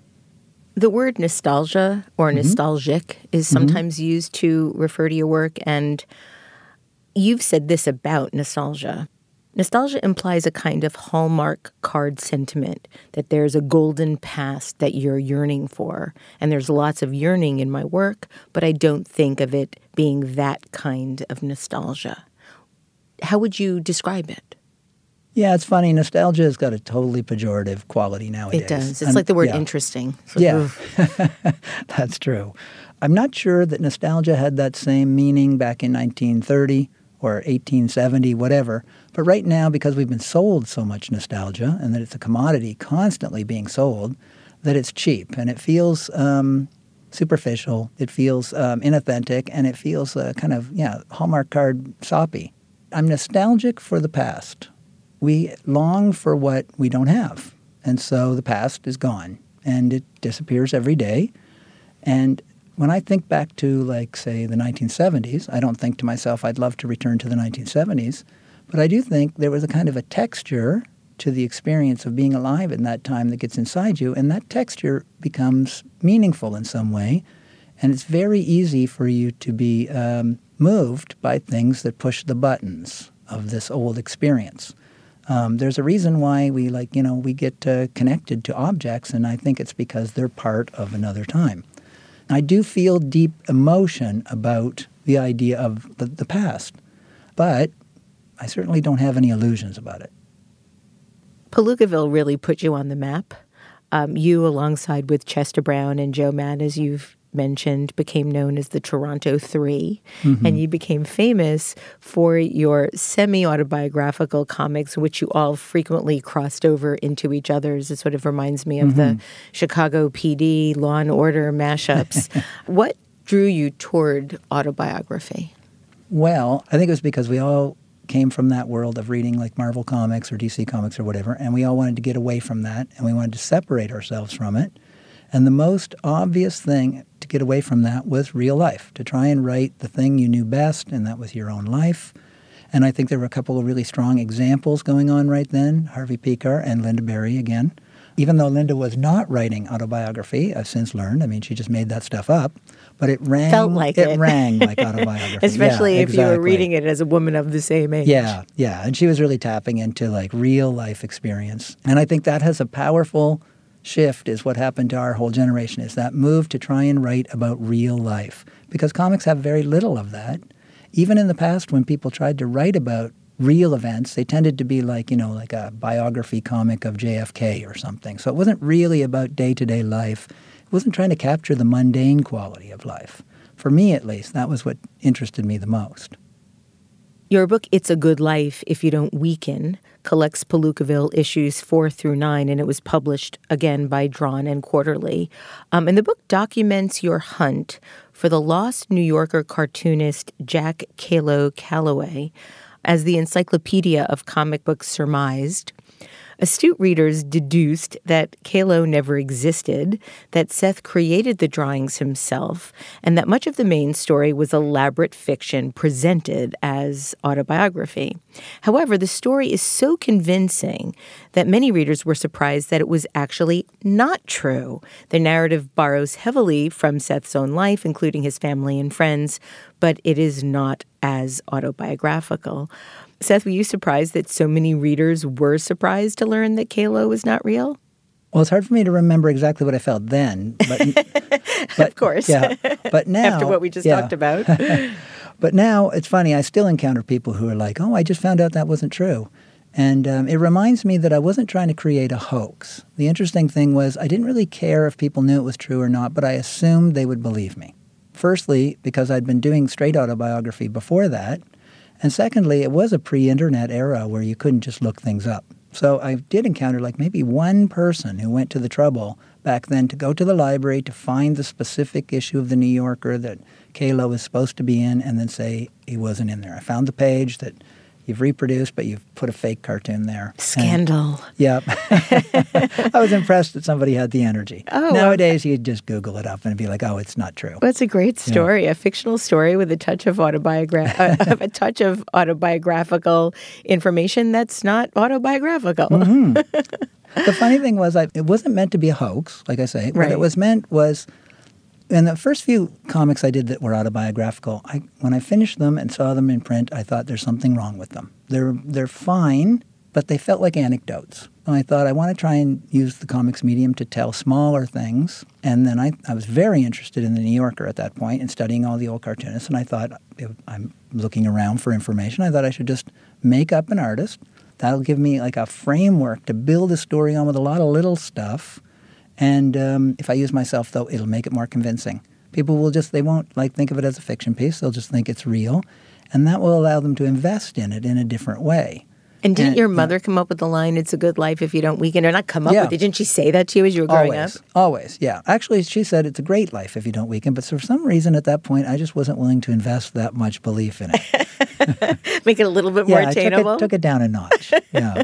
The word nostalgia or nostalgic is sometimes used to refer to your work, and you've said this about nostalgia. Nostalgia implies a kind of Hallmark card sentiment, that there's a golden past that you're yearning for. And there's lots of yearning in my work, but I don't think of it being that kind of nostalgia. How would you describe it? Yeah, it's funny. Nostalgia has got a totally pejorative quality nowadays. It does. It's like the word interesting. Yeah, that's true. I'm not sure that nostalgia had that same meaning back in 1930 or 1870, whatever. But right now, because we've been sold so much nostalgia and that it's a commodity constantly being sold, that it's cheap and it feels superficial, it feels inauthentic, and it feels kind of, Hallmark card soppy. I'm nostalgic for the past. We long for what we don't have. And so the past is gone and it disappears every day. And when I think back to, like, say, the 1970s, I don't think to myself I'd love to return to the 1970s, but I do think there was a kind of a texture to the experience of being alive in that time that gets inside you, and that texture becomes meaningful in some way, and it's very easy for you to be moved by things that push the buttons of this old experience. There's a reason why we get connected to objects, and I think it's because they're part of another time. I do feel deep emotion about the idea of the past, but I certainly don't have any illusions about it. Palookaville really put you on the map. You, alongside with Chester Brown and Joe Mann, as you've mentioned, became known as the Toronto Three, and you became famous for your semi-autobiographical comics, which you all frequently crossed over into each other's. It sort of reminds me of the Chicago PD, Law and Order mashups. What drew you toward autobiography? Well, I think it was because we all came from that world of reading like Marvel Comics or DC Comics or whatever, and we all wanted to get away from that, and we wanted to separate ourselves from it. And the most obvious thing to get away from that was real life, to try and write the thing you knew best, and that was your own life. And I think there were a couple of really strong examples going on right then, Harvey Pekar and Lynda Barry again. Even though Lynda was not writing autobiography, I've since learned, she just made that stuff up, but it rang, felt like it rang like autobiography. Especially if you were reading it as a woman of the same age. Yeah. And she was really tapping into like real life experience. And I think that has a powerful shift is what happened to our whole generation, is that move to try and write about real life. Because comics have very little of that. Even in the past, when people tried to write about real events, they tended to be like a biography comic of JFK or something. So it wasn't really about day-to-day life. It wasn't trying to capture the mundane quality of life. For me, at least, that was what interested me the most. Your book, It's a Good Life If You Don't Weaken, collects Palookaville issues 4 through 9, and it was published again by Drawn and Quarterly. And the book documents your hunt for the lost New Yorker cartoonist Jack Kalo Calloway. As the Encyclopedia of Comic Books surmised, astute readers deduced that Kalo never existed, that Seth created the drawings himself, and that much of the main story was elaborate fiction presented as autobiography. However, the story is so convincing that many readers were surprised that it was actually not true. The narrative borrows heavily from Seth's own life, including his family and friends, but it is not as autobiographical. Seth, were you surprised that so many readers were surprised to learn that Kalo was not real? Well, it's hard for me to remember exactly what I felt then. But of course. Yeah. But now, after what we just talked about. But now, it's funny, I still encounter people who are like, I just found out that wasn't true. And it reminds me that I wasn't trying to create a hoax. The interesting thing was I didn't really care if people knew it was true or not, but I assumed they would believe me. Firstly, because I'd been doing straight autobiography before that. And secondly, it was a pre-internet era where you couldn't just look things up. So I did encounter like maybe one person who went to the trouble back then to go to the library to find the specific issue of the New Yorker that Kalo was supposed to be in and then say he wasn't in there. I found the page that you've reproduced, but you've put a fake cartoon there. Scandal. Yep. I was impressed that somebody had the energy. Oh, Nowadays, you'd just Google it up and be like, oh, it's not true. That's a great story, a fictional story with a touch of autobiographical information that's not autobiographical. Mm-hmm. The funny thing was, it wasn't meant to be a hoax, like I say. What it was meant was, in the first few comics I did that were autobiographical, when I finished them and saw them in print, I thought there's something wrong with them. They're fine, but they felt like anecdotes. And I thought I want to try and use the comics medium to tell smaller things. And then I was very interested in the New Yorker at that point and studying all the old cartoonists. And I thought, I'm looking around for information. I thought I should just make up an artist. That'll give me like a framework to build a story on with a lot of little stuff. And if I use myself, though, it'll make it more convincing. People will they won't think of it as a fiction piece. They'll just think it's real. And that will allow them to invest in it in a different way. And didn't your mother come up with the line, it's a good life if you don't weaken? Or not come up with it. Didn't she say that to you as you were growing up? Always, yeah. Actually, she said it's a great life if you don't weaken. But for some reason at that point, I just wasn't willing to invest that much belief in it. Make it a little bit more attainable? I took it down a notch, yeah.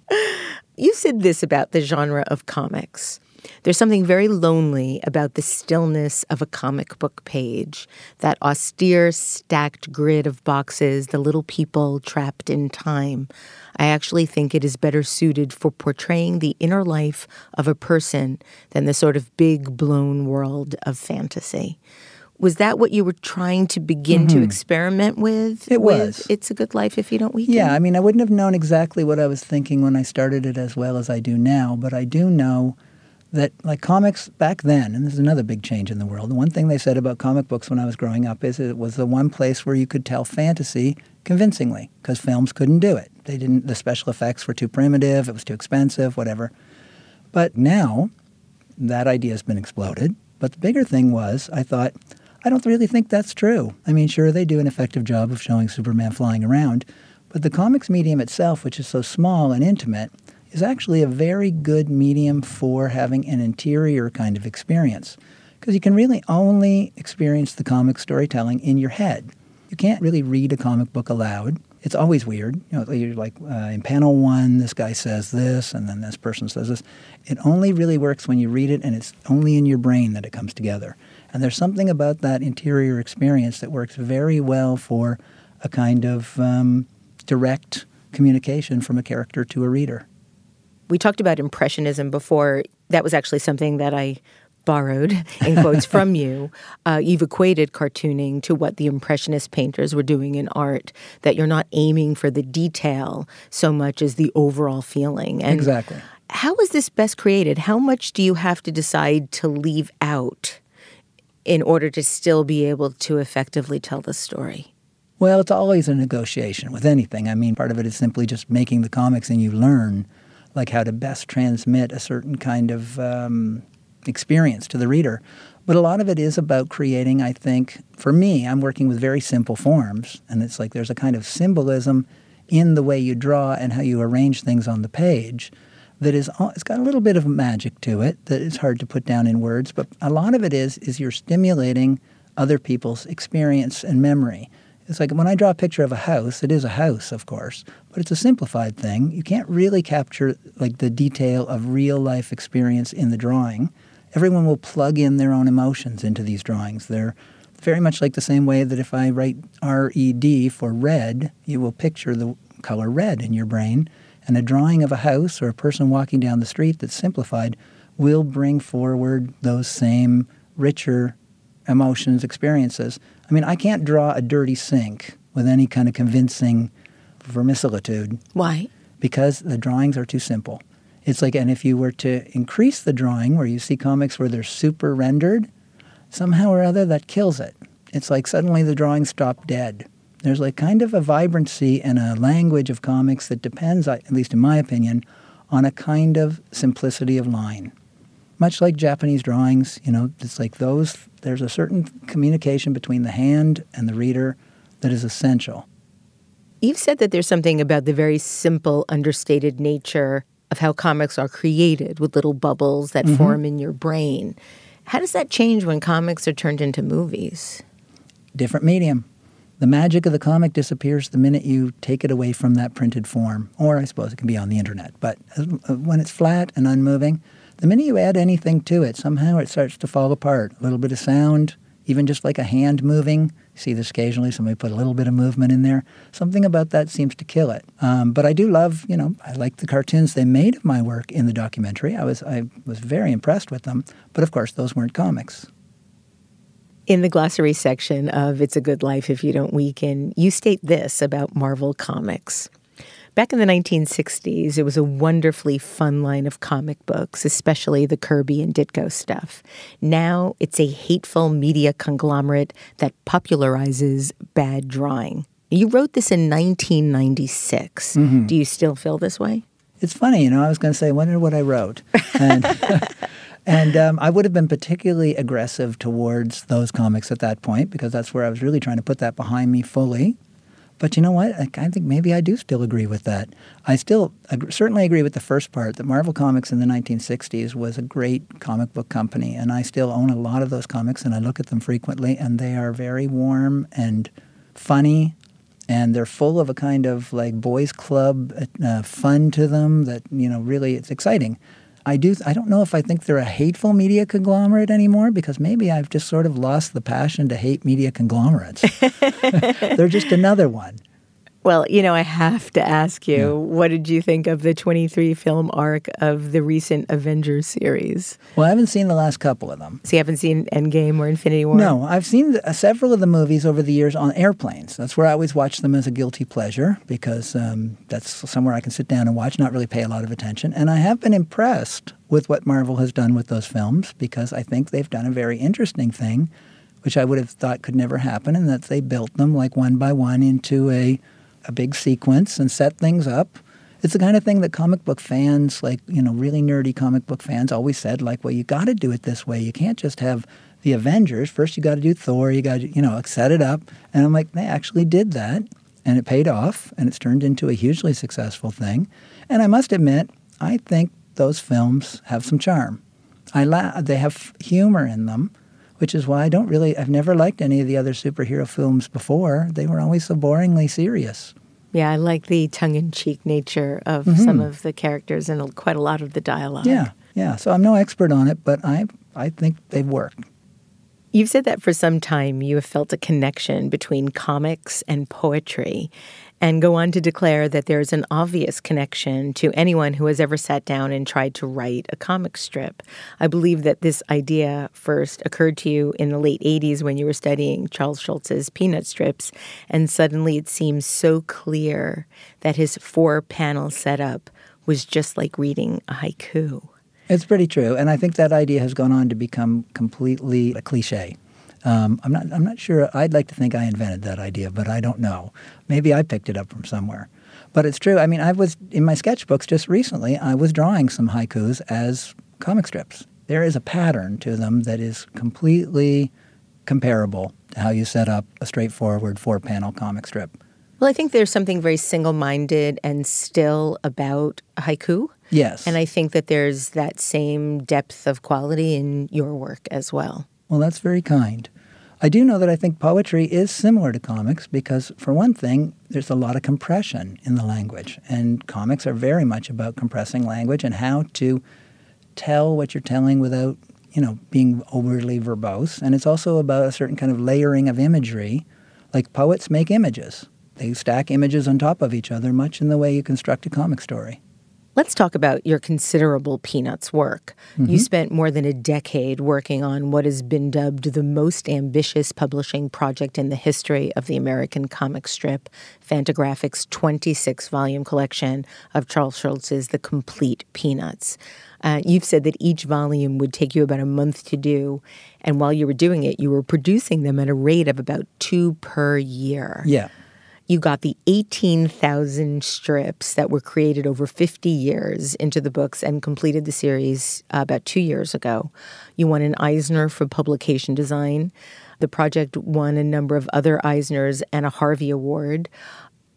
You said this about the genre of comics. There's something very lonely about the stillness of a comic book page, that austere, stacked grid of boxes, the little people trapped in time. I actually think it is better suited for portraying the inner life of a person than the sort of big, blown world of fantasy. Was that what you were trying to begin to experiment with? It was. It's a Good Life If You Don't Weaken? Yeah, I mean, I wouldn't have known exactly what I was thinking when I started it as well as I do now, but I do know that like comics back then, and this is another big change in the world, the one thing they said about comic books when I was growing up is it was the one place where you could tell fantasy convincingly because films couldn't do it. The special effects were too primitive, it was too expensive, whatever. But now, that idea has been exploded. But the bigger thing was, I thought, I don't really think that's true. I mean, sure, they do an effective job of showing Superman flying around, but the comics medium itself, which is so small and intimate, is actually a very good medium for having an interior kind of experience. Because you can really only experience the comic storytelling in your head. You can't really read a comic book aloud. It's always weird. You're like, in panel 1, this guy says this, and then this person says this. It only really works when you read it, and it's only in your brain that it comes together. And there's something about that interior experience that works very well for a kind of direct communication from a character to a reader. We talked about Impressionism before. That was actually something that I borrowed, in quotes, from you. You've equated cartooning to what the Impressionist painters were doing in art, that you're not aiming for the detail so much as the overall feeling. And exactly. How is this best created? How much do you have to decide to leave out in order to still be able to effectively tell the story? Well, it's always a negotiation with anything. I mean, part of it is simply just making the comics and you learn like how to best transmit a certain kind of experience to the reader. But a lot of it is about creating, I think, for me, I'm working with very simple forms, and it's like there's a kind of symbolism in the way you draw and how you arrange things on the page that is, it's got a little bit of magic to it that is hard to put down in words, but a lot of it is you're stimulating other people's experience and memory. It's like when I draw a picture of a house, it is a house, of course, but it's a simplified thing. You can't really capture like the detail of real life experience in the drawing. Everyone will plug in their own emotions into these drawings. They're very much like the same way that if I write R-E-D for red, you will picture the color red in your brain. And a drawing of a house or a person walking down the street that's simplified will bring forward those same richer emotions, experiences. I mean, I can't draw a dirty sink with any kind of convincing verisimilitude. Why? Because the drawings are too simple. It's like, and if you were to increase the drawing where you see comics where they're super rendered, somehow or other that kills it. It's like suddenly the drawings stop dead. There's like kind of a vibrancy and a language of comics that depends, at least in my opinion, on a kind of simplicity of line. Much like Japanese drawings, it's like there's a certain communication between the hand and the reader that is essential. You've said that there's something about the very simple, understated nature of how comics are created with little bubbles that form in your brain. How does that change when comics are turned into movies? Different medium. The magic of the comic disappears the minute you take it away from that printed form. Or I suppose it can be on the internet. But when it's flat and unmoving, the minute you add anything to it, somehow it starts to fall apart. A little bit of sound, even just like a hand moving. You see this occasionally, somebody put a little bit of movement in there. Something about that seems to kill it. But I do love, I like the cartoons they made of my work in the documentary. I was very impressed with them. But of course, those weren't comics. In the glossary section of It's a Good Life If You Don't Weaken, you state this about Marvel Comics. Back in the 1960s, it was a wonderfully fun line of comic books, especially the Kirby and Ditko stuff. Now it's a hateful media conglomerate that popularizes bad drawing. You wrote this in 1996. Do you still feel this way? It's funny, I was going to say, I wonder what I wrote. And, and I would have been particularly aggressive towards those comics at that point because that's where I was really trying to put that behind me fully. But you know what? I think maybe I do still agree with that. I still certainly agree with the first part, that Marvel Comics in the 1960s was a great comic book company, and I still own a lot of those comics, and I look at them frequently, and they are very warm and funny, and they're full of a kind of like boys club fun to them that, really it's exciting. I don't know if I think they're a hateful media conglomerate anymore because maybe I've just sort of lost the passion to hate media conglomerates. They're just another one. Well, I have to ask you, what did you think of the 23-film arc of the recent Avengers series? Well, I haven't seen the last couple of them. So you haven't seen Endgame or Infinity War? No, I've seen several of the movies over the years on airplanes. That's where I always watch them as a guilty pleasure because that's somewhere I can sit down and watch, not really pay a lot of attention. And I have been impressed with what Marvel has done with those films because I think they've done a very interesting thing, which I would have thought could never happen, and that they built them like one by one into a big sequence and set things up. It's the kind of thing that comic book fans, really nerdy comic book fans always said, well, you got to do it this way. You can't just have the Avengers. First you got to do Thor. You got to, set it up. And I'm like, they actually did that, and it paid off, and it's turned into a hugely successful thing. And I must admit, I think those films have some charm. They have humor in them, which is why I've never liked any of the other superhero films before. They were always so boringly serious. Yeah, I like the tongue-in-cheek nature of some of the characters and quite a lot of the dialogue. Yeah. So I'm no expert on it, but I think they've worked. You've said that for some time you have felt a connection between comics and poetry, and go on to declare that there's an obvious connection to anyone who has ever sat down and tried to write a comic strip. I believe that this idea first occurred to you in the late 80s when you were studying Charles Schulz's Peanut strips, and suddenly it seems so clear that his 4-panel setup was just like reading a haiku. It's pretty true, and I think that idea has gone on to become completely a cliche. I'm not sure. I'd like to think I invented that idea, but I don't know. Maybe I picked it up from somewhere. But it's true. I mean, I was in my sketchbooks just recently, I was drawing some haikus as comic strips. There is a pattern to them that is completely comparable to how you set up a straightforward 4-panel comic strip. Well, I think there's something very single-minded and still about a haiku. Yes. And I think that there's that same depth of quality in your work as well. Well, that's very kind. I do know that I think poetry is similar to comics because, for one thing, there's a lot of compression in the language. And comics are very much about compressing language and how to tell what you're telling without, being overly verbose. And it's also about a certain kind of layering of imagery. Like poets make images. They stack images on top of each other, much in the way you construct a comic story. Let's talk about your considerable Peanuts work. You spent more than a decade working on what has been dubbed the most ambitious publishing project in the history of the American comic strip, Fantagraphics' 26-volume collection of Charles Schulz's The Complete Peanuts. You've said that each volume would take you about a month to do, and while you were doing it, you were producing them at a rate of about 2 per year. Yeah. You got the 18,000 strips that were created over 50 years into the books and completed the series about 2 years ago. You won an Eisner for publication design. The project won a number of other Eisners and a Harvey Award.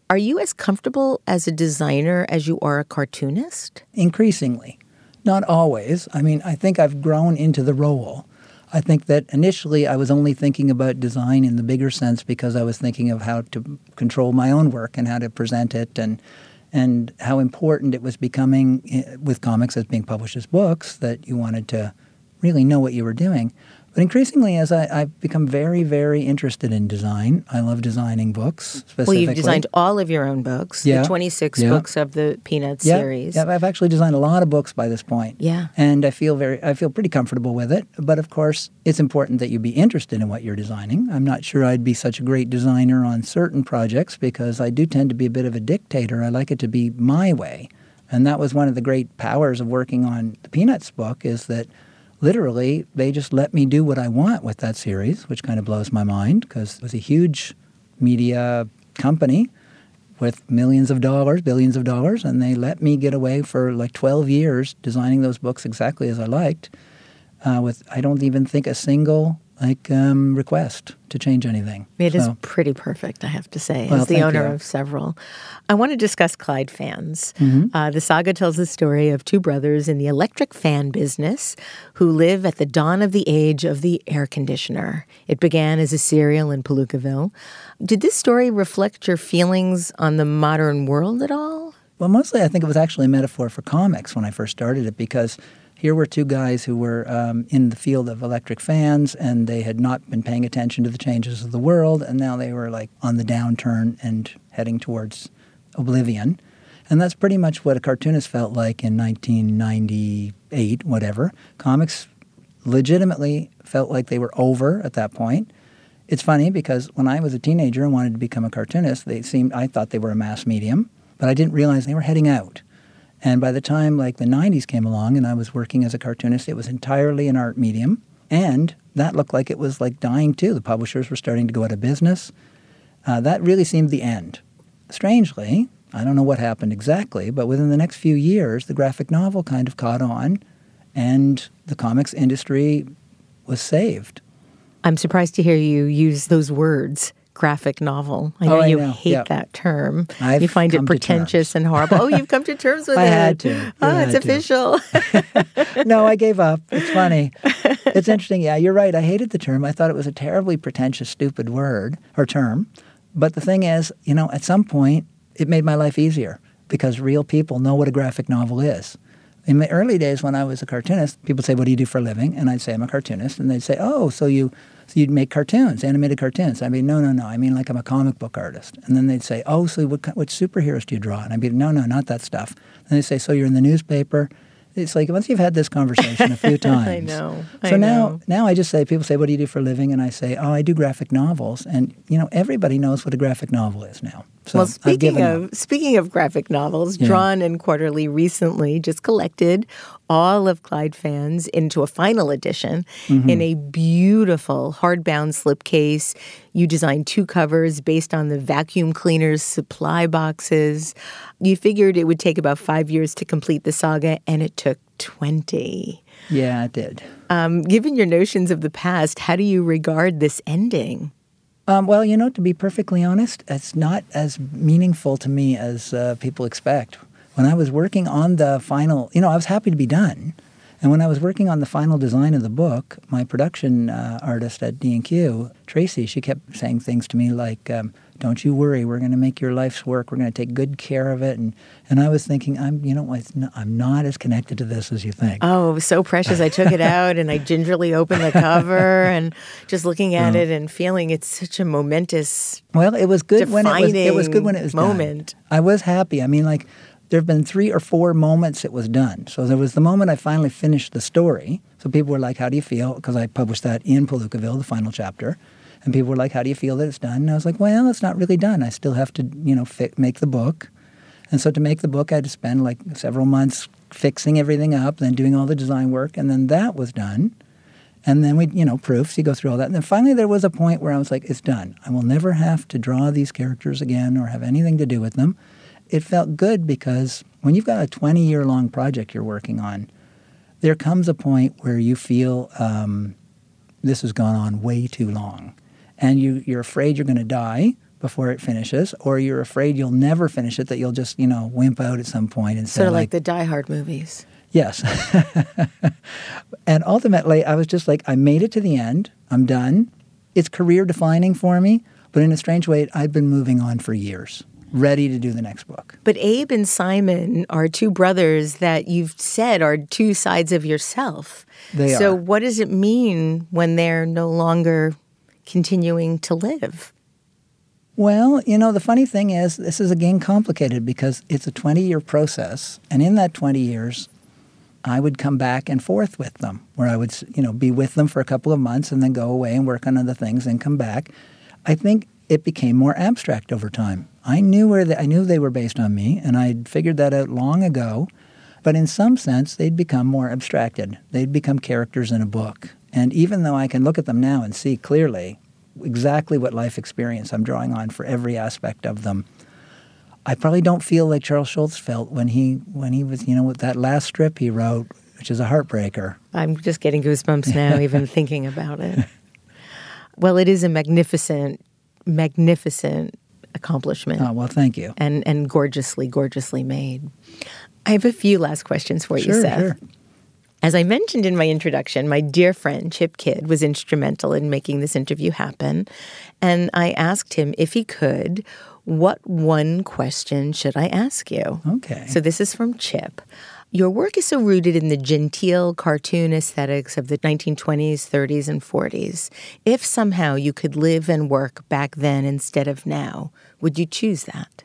Are you as comfortable as a designer as you are a cartoonist? Increasingly. Not always. I mean, I think I've grown into the role. I think that initially I was only thinking about design in the bigger sense because I was thinking of how to control my own work and how to present it and how important it was becoming with comics as being published as books, that you wanted to really know what you were doing. But increasingly, as I've become very, very interested in design, I love designing books specifically. Well, you've designed all of your own books, the 26 books of the Peanuts series. Yeah, I've actually designed a lot of books by this point. Yeah. And I feel pretty comfortable with it. But of course, it's important that you be interested in what you're designing. I'm not sure I'd be such a great designer on certain projects because I do tend to be a bit of a dictator. I like it to be my way. And that was one of the great powers of working on the Peanuts book, is that literally, they just let me do what I want with that series, which kind of blows my mind because it was a huge media company with millions of dollars, billions of dollars, and they let me get away for like 12 years designing those books exactly as I liked with, I don't even think, a single request to change anything. It is pretty perfect, I have to say, well, as the owner of several. I want to discuss Clyde Fans. Mm-hmm. The saga tells the story of two brothers in the electric fan business who live at the dawn of the age of the air conditioner. It began as a serial in Palookaville. Did this story reflect your feelings on the modern world at all? Well, mostly I think it was actually a metaphor for comics when I first started it, because here were two guys who were in the field of electric fans, and they had not been paying attention to the changes of the world, and now they were like on the downturn and heading towards oblivion. And that's pretty much what a cartoonist felt like in 1998, whatever. Comics legitimately felt like they were over at that point. It's funny because when I was a teenager and wanted to become a cartoonist, I thought they were a mass medium, but I didn't realize they were heading out. And by the time the 90s came along and I was working as a cartoonist, it was entirely an art medium. And that looked like it was dying too. The publishers were starting to go out of business. That really seemed the end. Strangely, I don't know what happened exactly, but within the next few years, the graphic novel kind of caught on and the comics industry was saved. I'm surprised to hear you use those words. Graphic novel. I know you hate that term. You find it pretentious and horrible. Oh, you've come to terms with it. I had to. It's official. No, I gave up. It's funny. It's interesting. Yeah, you're right. I hated the term. I thought it was a terribly pretentious, stupid word or term. But the thing is, at some point, it made my life easier because real people know what a graphic novel is. In the early days when I was a cartoonist, people would say, what do you do for a living? And I'd say, I'm a cartoonist. And they'd say, oh, so you'd make cartoons, animated cartoons. I'd be, no. I mean, I'm a comic book artist. And then they'd say, oh, so what superheroes do you draw? And I'd be, no, not that stuff. And they'd say, so you're in the newspaper? It's like, once you've had this conversation a few times. I know. Now I just say, people say, what do you do for a living? And I say, oh, I do graphic novels. And, everybody knows what a graphic novel is now. So well, speaking of graphic novels, Drawn and Quarterly recently just collected all of Clyde Fans into a final edition in a beautiful hardbound slipcase. You designed 2 covers based on the vacuum cleaners supply boxes. You figured it would take about 5 years to complete the saga, and it took 20. Yeah, it did. Given your notions of the past, how do you regard this ending? Well, to be perfectly honest, it's not as meaningful to me as people expect. When I was working on the final, I was happy to be done. And when I was working on the final design of the book, my production artist at D&Q, Tracy, she kept saying things to me like, don't you worry, we're going to make your life's work. We're going to take good care of it. And I was thinking, I'm not as connected to this as you think. Oh, it was so precious. I took it out and I gingerly opened the cover and just looking at it and feeling it's such a momentous, well, it was good when it was good when it was moment. Done. I was happy. I mean, there have been 3 or 4 moments it was done. So there was the moment I finally finished the story. So people were like, how do you feel? Because I published that in Palookaville, the final chapter. And people were like, how do you feel that it's done? And I was like, well, it's not really done. I still have to, make the book. And so to make the book, I had to spend several months fixing everything up, then doing all the design work. And then that was done. And then we, proofs, you go through all that. And then finally there was a point where I was like, it's done. I will never have to draw these characters again or have anything to do with them. It felt good because when you've got a 20-year-long project you're working on, there comes a point where you feel this has gone on way too long. And you're afraid you're going to die before it finishes, or you're afraid you'll never finish it, that you'll just, wimp out at some point and say, Sort of like the Die Hard movies. Yes. And ultimately, I was just like, I made it to the end. I'm done. It's career defining for me, but in a strange way, I've been moving on for years, ready to do the next book. But Abe and Simon are two brothers that you've said are two sides of yourself. They are. So what does it mean when they're no longer continuing to live? Well, the funny thing is, this is again complicated because it's a 20-year process. And in that 20 years, I would come back and forth with them, where I would, be with them for a couple of months and then go away and work on other things and come back. I think it became more abstract over time. I knew they were based on me, and I'd figured that out long ago. But in some sense, they'd become more abstracted. They'd become characters in a book. And even though I can look at them now and see clearly exactly what life experience I'm drawing on for every aspect of them, I probably don't feel like Charles Schulz felt when he was, with that last strip he wrote, which is a heartbreaker. I'm just getting goosebumps now, even thinking about it. Well, it is a magnificent accomplishment. Oh, well, thank you. And gorgeously, gorgeously made. I have a few last questions for you, Seth. Sure. As I mentioned in my introduction, my dear friend Chip Kidd was instrumental in making this interview happen. And I asked him if he could, what one question should I ask you? Okay. So this is from Chip. Your work is so rooted in the genteel cartoon aesthetics of the 1920s, 30s, and 40s. If somehow you could live and work back then instead of now, would you choose that?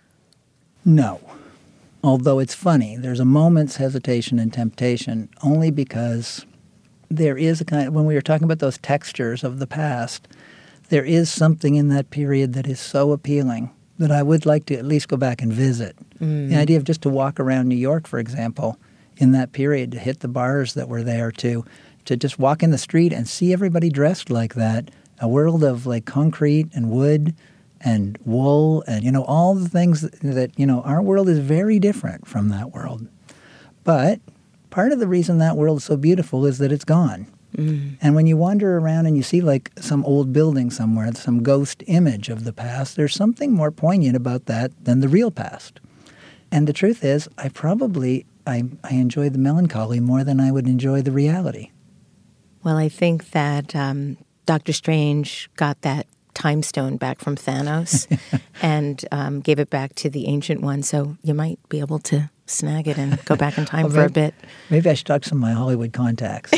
No. Although it's funny, there's a moment's hesitation and temptation only because there is a kind of, when we were talking about those textures of the past, there is something in that period that is so appealing that I would like to at least go back and visit. The idea of just to walk around New York, for example, in that period, to hit the bars that were there, to just walk in the street and see everybody dressed like that, a world of like concrete and wood and wool and, all the things that, our world is very different from that world. But part of the reason that world is so beautiful is that it's gone. And when you wander around and you see like some old building somewhere, some ghost image of the past, there's something more poignant about that than the real past. And the truth is, I enjoy the melancholy more than I would enjoy the reality. Well, I think that Dr. Strange got that time stone back from Thanos and gave it back to the Ancient One. So you might be able to snag it and go back in time for a bit. Maybe I should talk to some of my Hollywood contacts.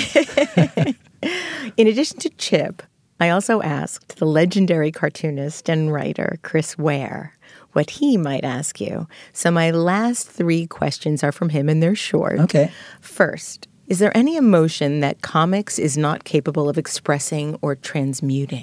In addition to Chip, I also asked the legendary cartoonist and writer Chris Ware what he might ask you. So my last 3 questions are from him, and they're short. Okay. First, is there any emotion that comics is not capable of expressing or transmuting?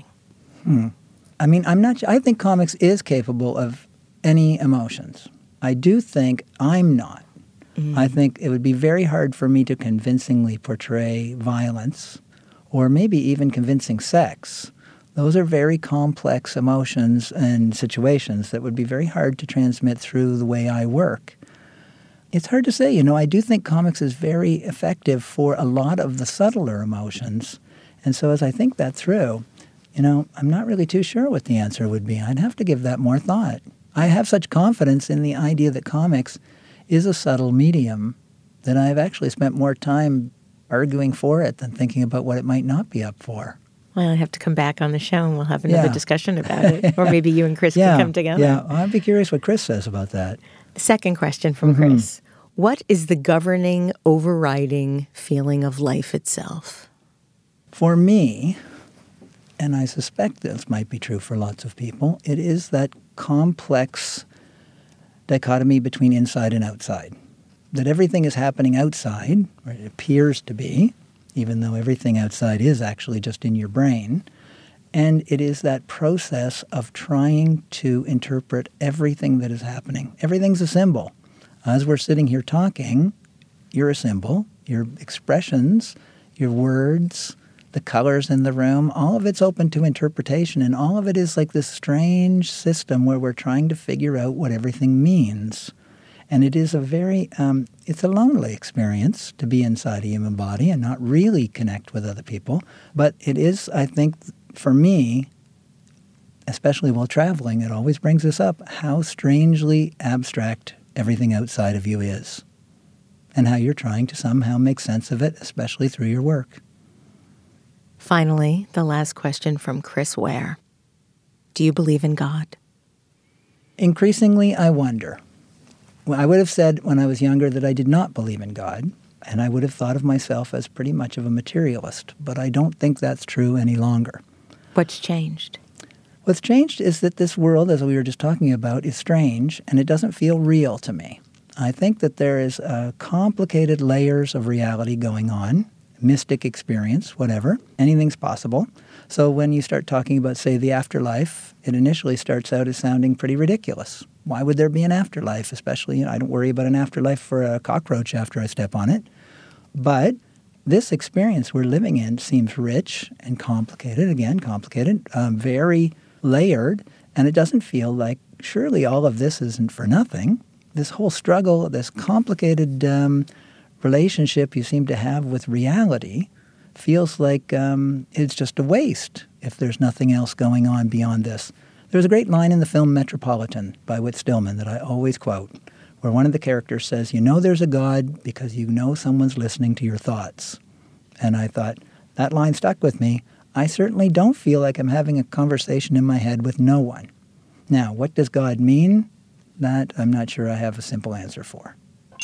I mean, I think comics is capable of any emotions. I do think I'm not. I think it would be very hard for me to convincingly portray violence or maybe even convincing sex. Those are very complex emotions and situations that would be very hard to transmit through the way I work. It's hard to say. I do think comics is very effective for a lot of the subtler emotions. And so as I think that through, I'm not really too sure what the answer would be. I'd have to give that more thought. I have such confidence in the idea that comics is a subtle medium that I've actually spent more time arguing for it than thinking about what it might not be up for. Well, I have to come back on the show and we'll have another discussion about it. Or maybe you and Chris can come together. Yeah, I'd be curious what Chris says about that. Second question from Chris. What is the governing, overriding feeling of life itself? For me, and I suspect this might be true for lots of people, it is that complex dichotomy between inside and outside. That everything is happening outside, or it appears to be, even though everything outside is actually just in your brain. And it is that process of trying to interpret everything that is happening. Everything's a symbol. As we're sitting here talking, you're a symbol. Your expressions, your words, the colors in the room, all of it's open to interpretation, and all of it is like this strange system where we're trying to figure out what everything means. And it is a very, it's a lonely experience to be inside a human body and not really connect with other people. But it is, I think, for me, especially while traveling, it always brings us up how strangely abstract everything outside of you is, and how you're trying to somehow make sense of it, especially through your work. Finally, the last question from Chris Ware. Do you believe in God? Increasingly, I wonder. Well, I would have said when I was younger that I did not believe in God, and I would have thought of myself as pretty much of a materialist, but I don't think that's true any longer. What's changed? What's changed is that this world, as we were just talking about, is strange, and it doesn't feel real to me. I think that there is complicated layers of reality going on, mystic experience, whatever. Anything's possible. So when you start talking about, say, the afterlife, it initially starts out as sounding pretty ridiculous. Why would there be an afterlife? Especially, I don't worry about an afterlife for a cockroach after I step on it. But this experience we're living in seems rich and complicated, very layered, and it doesn't feel like surely all of this isn't for nothing. This whole struggle, this complicated relationship you seem to have with reality feels like it's just a waste if there's nothing else going on beyond this. There's a great line in the film Metropolitan by Whit Stillman that I always quote, where one of the characters says, "You know there's a God because you know someone's listening to your thoughts." And I thought, that line stuck with me. I certainly don't feel like I'm having a conversation in my head with no one. Now, what does God mean? That I'm not sure I have a simple answer for.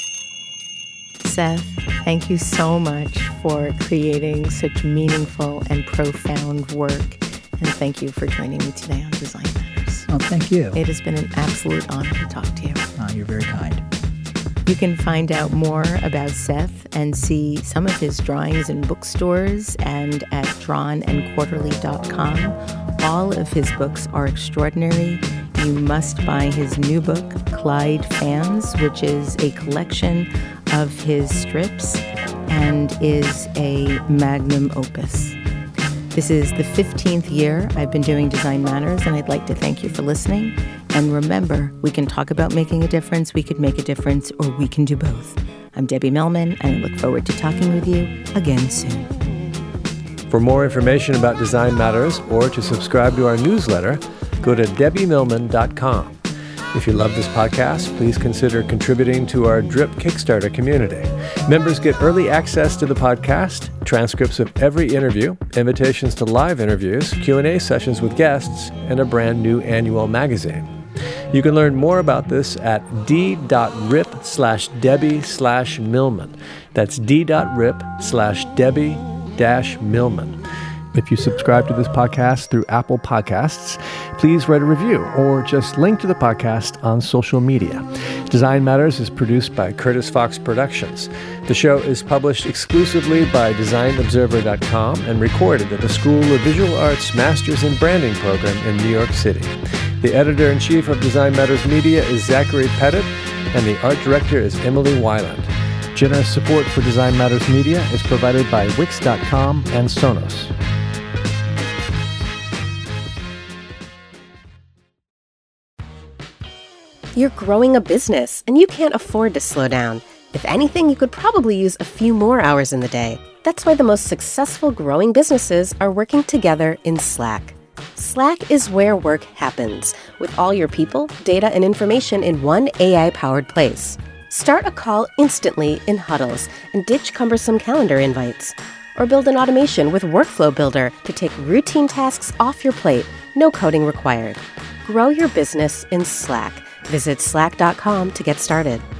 Seth, thank you so much for creating such meaningful and profound work. And thank you for joining me today on Design Matters. Oh, thank you. It has been an absolute honor to talk to you. Oh, you're very kind. You can find out more about Seth and see some of his drawings in bookstores and at drawnandquarterly.com. All of his books are extraordinary. You must buy his new book, Clyde Fans, which is a collection of his strips and is a magnum opus. This is the 15th year I've been doing Design Matters, and I'd like to thank you for listening. And remember, we can talk about making a difference, we could make a difference, or we can do both. I'm Debbie Millman, and I look forward to talking with you again soon. For more information about Design Matters or to subscribe to our newsletter, go to debbiemillman.com. If you love this podcast, please consider contributing to our DRIP Kickstarter community. Members get early access to the podcast, transcripts of every interview, invitations to live interviews, Q&A sessions with guests, and a brand new annual magazine. You can learn more about this at d.rip/Debbie/Millman. That's d.rip/Debbie-Millman. If you subscribe to this podcast through Apple Podcasts, please write a review or just link to the podcast on social media. Design Matters is produced by Curtis Fox Productions. The show is published exclusively by DesignObserver.com and recorded at the School of Visual Arts Masters in Branding program in New York City. The editor-in-chief of Design Matters Media is Zachary Pettit, and the art director is Emily Weiland. Generous support for Design Matters Media is provided by Wix.com and Sonos. You're growing a business, and you can't afford to slow down. If anything, you could probably use a few more hours in the day. That's why the most successful growing businesses are working together in Slack. Slack is where work happens, with all your people, data, and information in one AI-powered place. Start a call instantly in huddles and ditch cumbersome calendar invites. Or build an automation with Workflow Builder to take routine tasks off your plate, no coding required. Grow your business in Slack. Visit slack.com to get started.